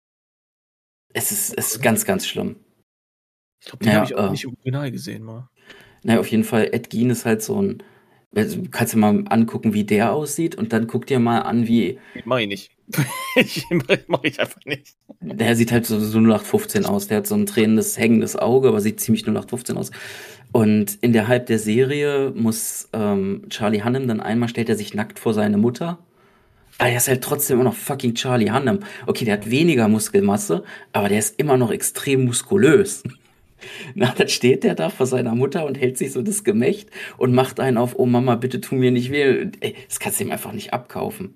Es ist ganz, ganz schlimm. Ich glaube, den habe ich auch nicht im Original gesehen, mal. Naja, auf jeden Fall, Ed Gein ist halt so ein. Also, du kannst dir mal angucken, wie der aussieht und dann guck dir mal an, wie. Mach ich nicht. Mach ich einfach nicht. Der sieht halt so 0815 aus. Der hat so ein tränendes, hängendes Auge, aber sieht ziemlich 0815 aus. Und innerhalb der Serie muss Charlie Hunnam dann einmal, stellt er sich nackt vor seine Mutter. Aber er ist halt trotzdem immer noch fucking Charlie Hunnam. Okay, der hat weniger Muskelmasse, aber der ist immer noch extrem muskulös. Na, dann steht der da vor seiner Mutter und hält sich so das Gemächt und macht einen auf, oh Mama, bitte tu mir nicht weh. Ey, das kannst du ihm einfach nicht abkaufen.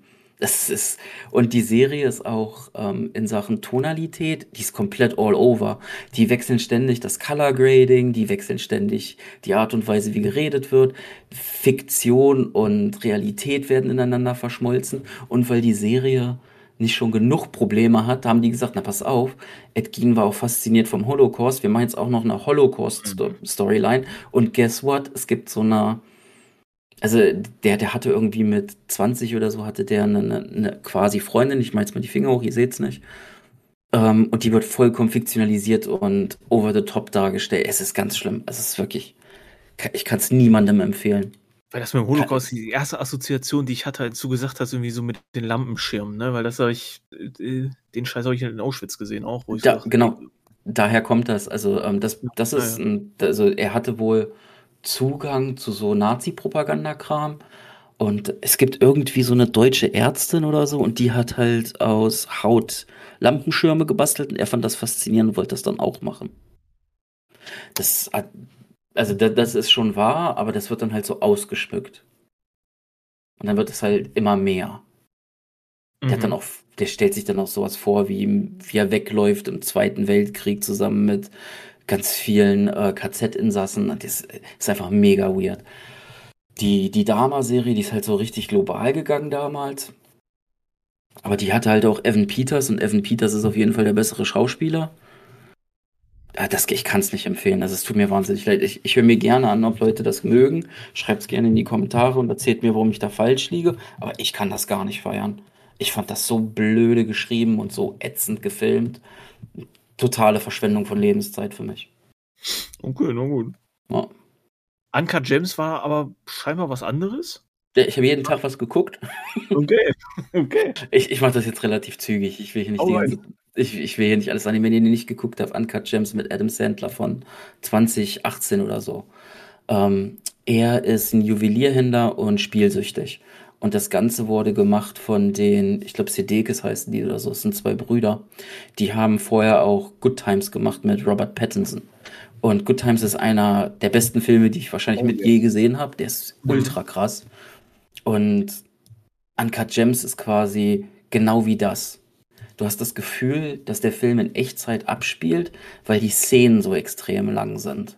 Und die Serie ist auch in Sachen Tonalität, die ist komplett all over. Die wechseln ständig das Color Grading, die wechseln ständig die Art und Weise, wie geredet wird. Fiktion und Realität werden ineinander verschmolzen. Und weil die Serie nicht schon genug Probleme hat, haben die gesagt, na pass auf, Ed Gein war auch fasziniert vom Holocaust, wir machen jetzt auch noch eine Holocaust-Storyline und guess what, es gibt so eine, also der hatte irgendwie mit 20 oder so, hatte der eine quasi Freundin, ich mache jetzt mal die Finger hoch, ihr seht's nicht, und die wird vollkommen fiktionalisiert und over the top dargestellt, es ist ganz schlimm, es ist wirklich, ich kann es niemandem empfehlen. Weil das mit dem Holocaust die erste Assoziation, die ich hatte, als du gesagt hast, irgendwie so mit den Lampenschirmen, ne? Weil das habe ich, den Scheiß habe ich in Auschwitz gesehen auch. Wo ich so dachte, genau, daher kommt das. Also das ist, also er hatte wohl Zugang zu so Nazi-Propagandakram und es gibt irgendwie so eine deutsche Ärztin oder so und die hat halt aus Haut Lampenschirme gebastelt und er fand das faszinierend und wollte das dann auch machen. Das ist schon wahr, aber das wird dann halt so ausgeschmückt. Und dann wird es halt immer mehr. Der stellt sich dann auch sowas vor, wie er wegläuft im Zweiten Weltkrieg zusammen mit ganz vielen KZ-Insassen. Das ist einfach mega weird. Die Dama-Serie, die ist halt so richtig global gegangen damals. Aber die hatte halt auch Evan Peters und Evan Peters ist auf jeden Fall der bessere Schauspieler. Ich kann es nicht empfehlen. Also es tut mir wahnsinnig leid. Ich höre mir gerne an, ob Leute das mögen. Schreibt es gerne in die Kommentare und erzählt mir, warum ich da falsch liege. Aber ich kann das gar nicht feiern. Ich fand das so blöde geschrieben und so ätzend gefilmt. Totale Verschwendung von Lebenszeit für mich. Okay, na gut. Ja. Uncut Gems war aber scheinbar was anderes? Ich habe jeden Tag was geguckt. Okay. Ich mache das jetzt relativ zügig. Ich will hier nicht ich will hier nicht alles annehmen, wenn ihr den nicht geguckt habt. Uncut Gems mit Adam Sandler von 2018 oder so. Er ist ein Juwelierhändler und spielsüchtig. Und das Ganze wurde gemacht von den, ich glaube, Sedekis heißen die oder so, es sind 2 Brüder. Die haben vorher auch Good Times gemacht mit Robert Pattinson. Und Good Times ist einer der besten Filme, die ich wahrscheinlich mit je gesehen habe. Der ist ultra krass. Und Uncut Gems ist quasi genau wie das. Du hast das Gefühl, dass der Film in Echtzeit abspielt, weil die Szenen so extrem lang sind.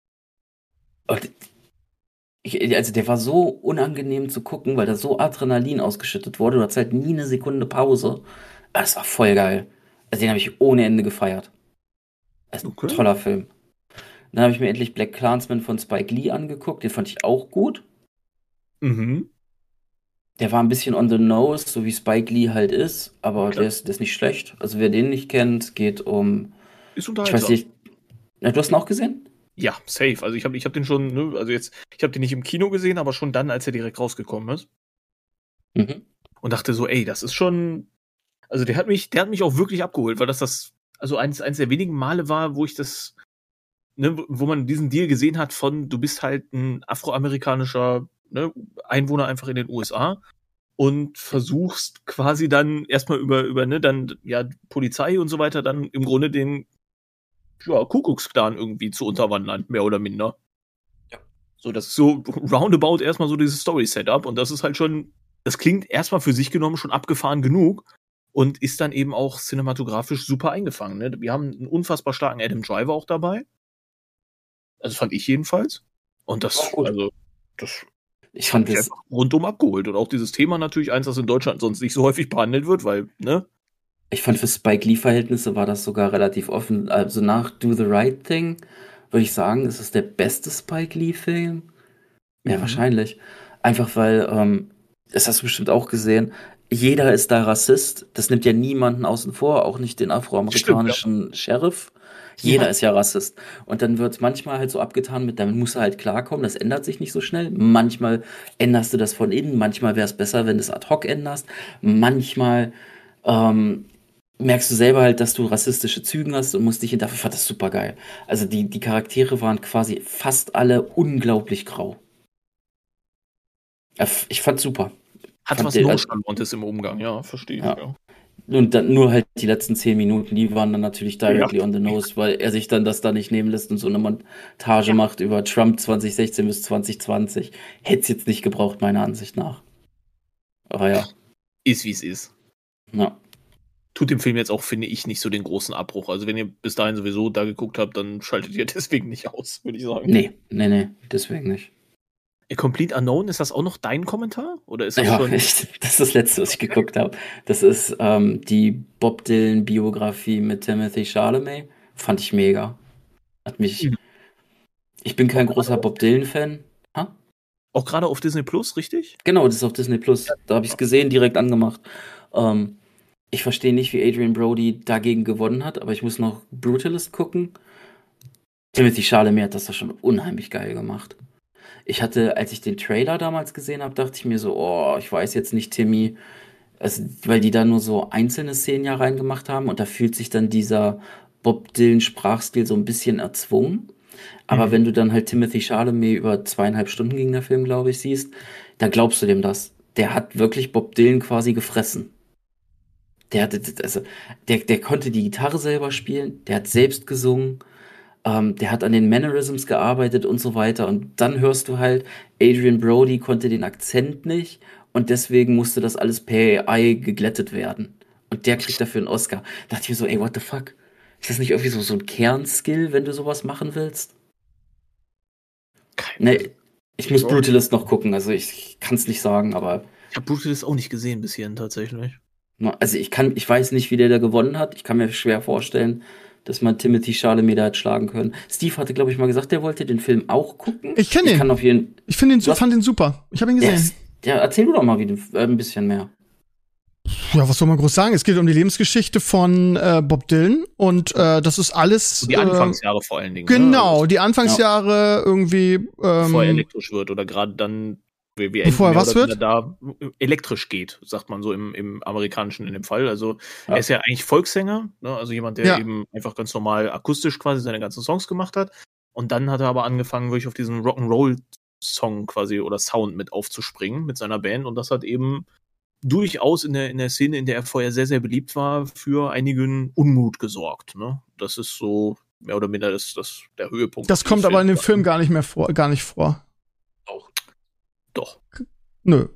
Und also der war so unangenehm zu gucken, weil da so Adrenalin ausgeschüttet wurde. Du hattest halt nie eine Sekunde Pause. Aber das war voll geil. Also den habe ich ohne Ende gefeiert. Das ist ein toller Film. Dann habe ich mir endlich Black Klansman von Spike Lee angeguckt. Den fand ich auch gut. Mhm. Der war ein bisschen on the nose, so wie Spike Lee halt ist. Aber der ist nicht schlecht. Also wer den nicht kennt, geht um... Ist Ich unterhaltsam. weiß nicht... Na, du hast ihn auch gesehen? Ja, safe. Also ich hab den schon, ne, also jetzt, ich habe den nicht im Kino gesehen, aber schon dann, als er direkt rausgekommen ist. Mhm. Und dachte so, ey, das ist schon, also der hat mich auch wirklich abgeholt, weil das also eins der wenigen Male war, wo ich das, ne, wo man diesen Deal gesehen hat von, du bist halt ein afroamerikanischer, ne, Einwohner einfach in den USA und versuchst quasi dann erstmal über ne, dann ja Polizei und so weiter dann im Grunde den Kuckucksklan irgendwie zu unterwandern, mehr oder minder. Ja. So, das ist so roundabout erstmal so dieses Story-Setup und das ist halt schon, das klingt erstmal für sich genommen schon abgefahren genug und ist dann eben auch cinematografisch super eingefangen. Ne? Wir haben einen unfassbar starken Adam Driver auch dabei. Also fand ich jedenfalls. Und das, ich fand das einfach rundum abgeholt. Und auch dieses Thema natürlich eins, das in Deutschland sonst nicht so häufig behandelt wird, weil, ne? Ich fand, für Spike Lee-Verhältnisse war das sogar relativ offen. Also nach Do the Right Thing würde ich sagen, ist es der beste Spike Lee-Film. Ja, wahrscheinlich. Einfach weil, das hast du bestimmt auch gesehen, jeder ist da Rassist. Das nimmt ja niemanden außen vor, auch nicht den afroamerikanischen Sheriff. Jeder ist ja Rassist. Und dann wird manchmal halt so abgetan mit, damit musst du halt klarkommen, das ändert sich nicht so schnell. Manchmal änderst du das von innen, manchmal wäre es besser, wenn du es ad hoc änderst. Manchmal merkst du selber halt, dass du rassistische Züge hast und musst dich dafür, fand das super geil. Also die Charaktere waren quasi fast alle unglaublich grau. Ich fand's super. Hat was Nonchalantes im Umgang, ja, verstehe ich. Ja. Und dann nur halt die letzten 10 Minuten, die waren dann natürlich directly on the nose, weil er sich dann das da nicht nehmen lässt und so eine Montage macht über Trump 2016 bis 2020. Hätte es jetzt nicht gebraucht, meiner Ansicht nach. Aber ja. Ist wie es ist. Ja. Tut dem Film jetzt auch, finde ich, nicht so den großen Abbruch. Also wenn ihr bis dahin sowieso da geguckt habt, dann schaltet ihr deswegen nicht aus, würde ich sagen. Nee, deswegen nicht. A Complete Unknown, ist das auch noch dein Kommentar? Oder ist das Ja, schon... das ist das Letzte, was ich geguckt habe. Das ist die Bob Dylan-Biografie mit Timothy Chalamet. Fand ich mega. Hat mich... Ich bin kein großer Bob Dylan-Fan. Auch gerade auf Disney Plus, richtig? Genau, das ist auf Disney Plus. Da habe ich es gesehen, direkt angemacht. Ich verstehe nicht, wie Adrian Brody dagegen gewonnen hat, aber ich muss noch Brutalist gucken. Timothy Chalamet hat das da schon unheimlich geil gemacht. Ich hatte, als ich den Trailer damals gesehen habe, dachte ich mir so, oh, ich weiß jetzt nicht, Timmy, also, weil die da nur so einzelne Szenen ja reingemacht haben und da fühlt sich dann dieser Bob Dylan-Sprachstil so ein bisschen erzwungen. Aber wenn du dann halt Timothy Chalamet über 2,5 Stunden ging der Film, glaube ich, siehst, dann glaubst du dem das. Der hat wirklich Bob Dylan quasi gefressen. Der konnte die Gitarre selber spielen, der hat selbst gesungen, der hat an den Mannerisms gearbeitet und so weiter. Und dann hörst du halt, Adrian Brody konnte den Akzent nicht und deswegen musste das alles per AI geglättet werden. Und der kriegt dafür einen Oscar. Da dachte ich mir so, ey, what the fuck? Ist das nicht irgendwie so ein Kernskill, wenn du sowas machen willst? Nee, ich muss Brutalist noch gucken, also ich kann es nicht sagen, aber... Ich habe Brutalist auch nicht gesehen bis hierhin tatsächlich. Also ich weiß nicht, wie der da gewonnen hat. Ich kann mir schwer vorstellen, dass man Timothy Chalamet da hat schlagen können. Steve hatte, glaube ich, mal gesagt, der wollte den Film auch gucken. Ich kenne ihn. Ich fand den super. Ich habe ihn gesehen. Ja, erzähl du doch mal ein bisschen mehr. Ja, was soll man groß sagen? Es geht um die Lebensgeschichte von Bob Dylan und das ist alles... Die Anfangsjahre vor allen Dingen. Genau, ne? Die Anfangsjahre irgendwie... bevor er elektrisch wird oder gerade dann... Bevor er was wird? Da elektrisch geht, sagt man so im Amerikanischen in dem Fall. Also er ist ja eigentlich Volkssänger, ne? Also jemand, der eben einfach ganz normal akustisch quasi seine ganzen Songs gemacht hat. Und dann hat er aber angefangen, wirklich auf diesen Rock'n'Roll Song quasi oder Sound mit aufzuspringen mit seiner Band. Und das hat eben durchaus in der Szene, in der er vorher sehr, sehr beliebt war, für einigen Unmut gesorgt. Ne? Das ist so mehr oder minder der Höhepunkt. Das kommt aber in dem Film gar nicht vor. Doch. Nö.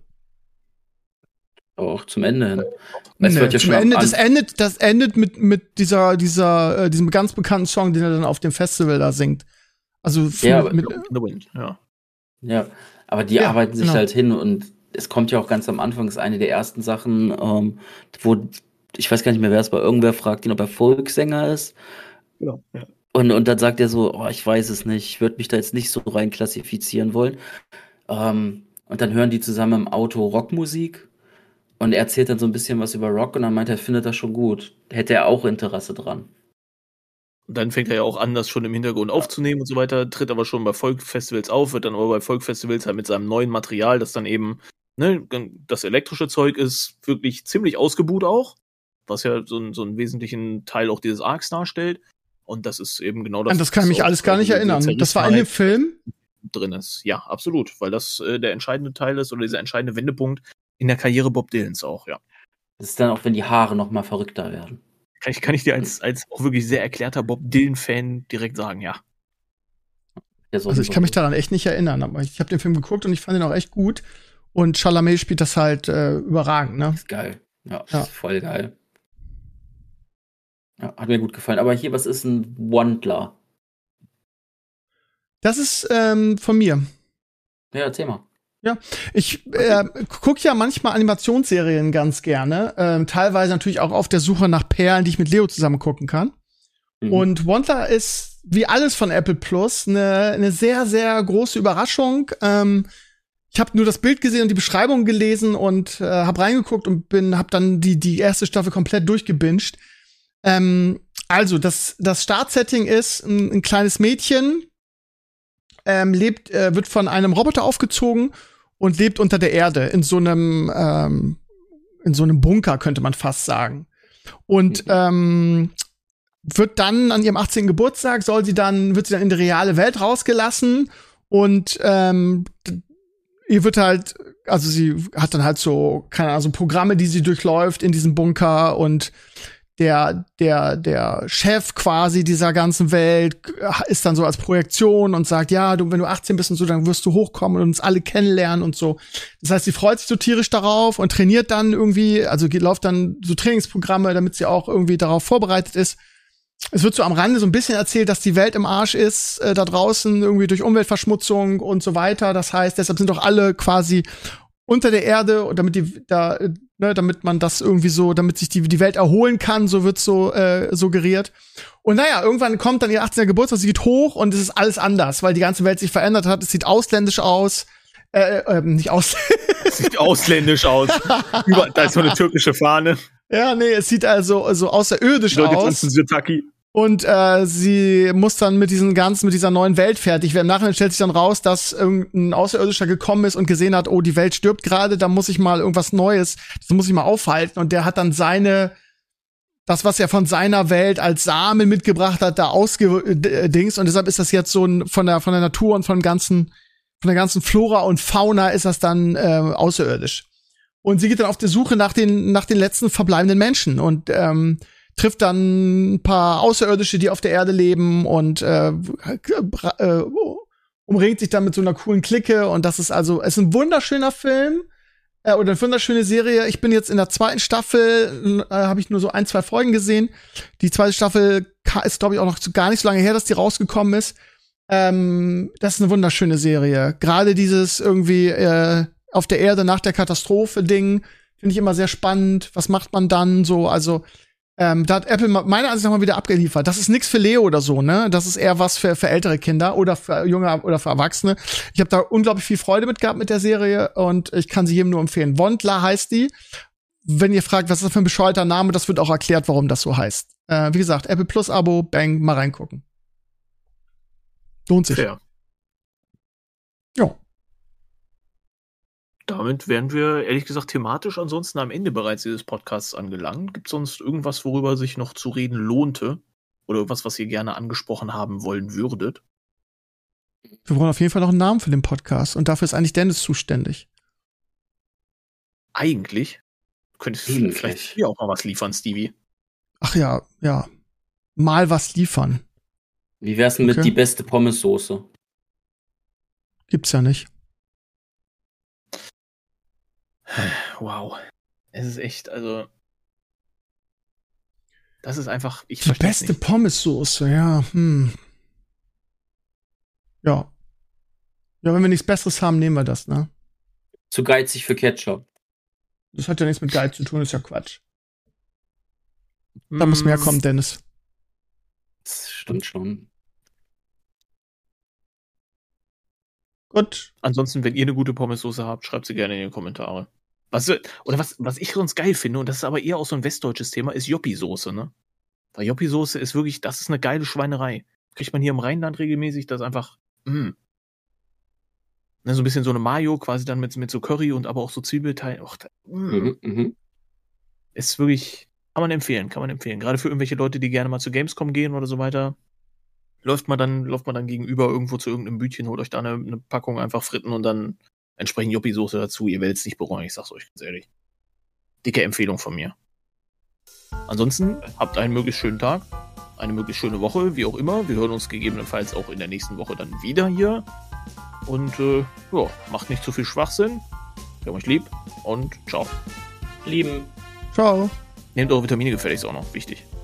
Auch zum Ende hin. Das endet mit diesem ganz bekannten Song, den er dann auf dem Festival da singt. Also mit The Wind, ja. Ja, aber die arbeiten sich halt hin und es kommt ja auch ganz am Anfang, ist eine der ersten Sachen, wo, ich weiß gar nicht mehr, wer es war, irgendwer fragt ihn, ob er Folksänger ist. Genau, ja. Und dann sagt er so, ich weiß es nicht, ich würde mich da jetzt nicht so rein klassifizieren wollen. Und dann hören die zusammen im Auto Rockmusik und er erzählt dann so ein bisschen was über Rock und dann meint er, findet das schon gut. Hätte er auch Interesse dran. Und dann fängt er ja auch an, das schon im Hintergrund aufzunehmen und so weiter, tritt aber schon bei Folkfestivals auf, wird dann aber bei Folkfestivals halt mit seinem neuen Material, das dann eben das elektrische Zeug ist, wirklich ziemlich ausgebuht auch, was ja so einen wesentlichen Teil auch dieses Arcs darstellt. Und das ist eben genau das. An das kann ich mich alles gar nicht erinnern. Das war in dem Film? Drin ist. Ja, absolut, weil das der entscheidende Teil ist oder dieser entscheidende Wendepunkt in der Karriere Bob Dylans auch, ja. Das ist dann auch, wenn die Haare noch mal verrückter werden. Kann ich dir als auch wirklich sehr erklärter Bob Dylan-Fan direkt sagen, ja. Also ich kann mich daran echt nicht erinnern, aber ich habe den Film geguckt und ich fand ihn auch echt gut. Und Chalamet spielt das halt überragend, ne? Ist geil. Ja, ist voll geil. Ja, hat mir gut gefallen. Aber hier, was ist ein Wandler? Das ist von mir. Ja, erzähl mal. Ja, ich gucke ja manchmal Animationsserien ganz gerne. Teilweise natürlich auch auf der Suche nach Perlen, die ich mit Leo zusammen gucken kann. Mhm. Und Wandler ist, wie alles von Apple Plus, eine sehr, sehr große Überraschung. Ich habe nur das Bild gesehen und die Beschreibung gelesen und habe reingeguckt und habe dann die erste Staffel komplett durchgebinged. Also, das Startsetting ist ein kleines Mädchen, wird von einem Roboter aufgezogen und lebt unter der Erde in so einem Bunker, könnte man fast sagen. Und wird dann an ihrem 18. Geburtstag wird sie dann in die reale Welt rausgelassen und ihr wird halt, also sie hat dann halt so, keine Ahnung, so Programme, die sie durchläuft in diesem Bunker und der Chef quasi dieser ganzen Welt ist dann so als Projektion und sagt, ja, wenn du 18 bist und so, dann wirst du hochkommen und uns alle kennenlernen und so. Das heißt, sie freut sich so tierisch darauf und trainiert dann irgendwie, also läuft dann so Trainingsprogramme, damit sie auch irgendwie darauf vorbereitet ist. Es wird so am Rande so ein bisschen erzählt, dass die Welt im Arsch ist, da draußen irgendwie durch Umweltverschmutzung und so weiter. Das heißt, deshalb sind doch alle quasi unter der Erde, und damit man das irgendwie so, damit sich die Welt erholen kann, so wird so suggeriert. Und naja, irgendwann kommt dann ihr 18. Geburtstag, sie geht hoch und es ist alles anders, weil die ganze Welt sich verändert hat. Es sieht ausländisch aus. Nicht aus. Es sieht ausländisch aus. Da ist so eine türkische Fahne. Ja, nee, es sieht also so außerirdisch aus. Und sie muss dann mit dieser neuen Welt fertig werden. Im Nachhinein stellt sich dann raus, dass irgendein Außerirdischer gekommen ist und gesehen hat, oh, die Welt stirbt gerade, da muss ich mal irgendwas Neues, das muss ich mal aufhalten. Und der hat dann das, was er von seiner Welt als Samen mitgebracht hat, da ausgedingst. Und deshalb ist das jetzt so von der Natur und von der ganzen Flora und Fauna ist das dann außerirdisch. Und sie geht dann auf der Suche nach den letzten verbleibenden Menschen und trifft dann ein paar Außerirdische, die auf der Erde leben und umringt sich dann mit so einer coolen Clique. Und das ist es ist ein wunderschöner Film oder eine wunderschöne Serie. Ich bin jetzt in der 2. Staffel, habe ich nur so 1, 2 Folgen gesehen. Die 2. Staffel ist, glaube ich, auch noch gar nicht so lange her, dass die rausgekommen ist. Das ist eine wunderschöne Serie. Gerade dieses irgendwie auf der Erde nach der Katastrophe-Ding finde ich immer sehr spannend. Was macht man dann so? Also da hat Apple meiner Ansicht nach mal wieder abgeliefert. Das ist nichts für Leo oder so, ne? Das ist eher was für ältere Kinder oder für junge oder für Erwachsene. Ich habe da unglaublich viel Freude mit gehabt mit der Serie und ich kann sie jedem nur empfehlen. Wandler heißt die. Wenn ihr fragt, was ist das für ein bescheuerter Name, das wird auch erklärt, warum das so heißt. Wie gesagt, Apple Plus Abo, bang, mal reingucken. Lohnt sich. Fair. Ja. Damit wären wir, ehrlich gesagt, thematisch ansonsten am Ende bereits dieses Podcasts angelangt. Gibt es sonst irgendwas, worüber sich noch zu reden lohnte? Oder irgendwas, was ihr gerne angesprochen haben wollen würdet? Wir brauchen auf jeden Fall noch einen Namen für den Podcast. Und dafür ist eigentlich Dennis zuständig. Eigentlich könntest du vielleicht hier auch mal was liefern, Stevie. Ach ja. Mal was liefern. Wie wär's denn mit die beste Pommessoße? Gibt's ja nicht. Wow. Es ist echt, also. Das ist einfach. Die beste Pommessoße, ja. Ja. Ja, wenn wir nichts Besseres haben, nehmen wir das, ne? Zu geizig für Ketchup. Das hat ja nichts mit Geiz zu tun, ist ja Quatsch. Da muss mehr kommen, Dennis. Das stimmt schon. Gut. Ansonsten, wenn ihr eine gute Pommessoße habt, schreibt sie gerne in die Kommentare. Was ich sonst geil finde, und das ist aber eher auch so ein westdeutsches Thema, ist Joppi-Soße, ne? Weil Joppi-Soße ist wirklich, das ist eine geile Schweinerei. Kriegt man hier im Rheinland regelmäßig, das ist einfach, Ne, so ein bisschen so eine Mayo, quasi dann mit so Curry und aber auch so Zwiebelteilen. Ist wirklich, kann man empfehlen. Gerade für irgendwelche Leute, die gerne mal zu Gamescom gehen oder so weiter. Läuft man dann gegenüber irgendwo zu irgendeinem Bütchen, holt euch da eine Packung einfach Fritten und dann entsprechend Joppi-Soße dazu. Ihr werdet es nicht bereuen, ich sag's euch ganz ehrlich. Dicke Empfehlung von mir. Ansonsten, habt einen möglichst schönen Tag, eine möglichst schöne Woche, wie auch immer. Wir hören uns gegebenenfalls auch in der nächsten Woche dann wieder hier. Und macht nicht zu viel Schwachsinn. Wir haben euch lieb und ciao. Lieben. Ciao. Nehmt eure Vitamine gefälligst auch noch, wichtig.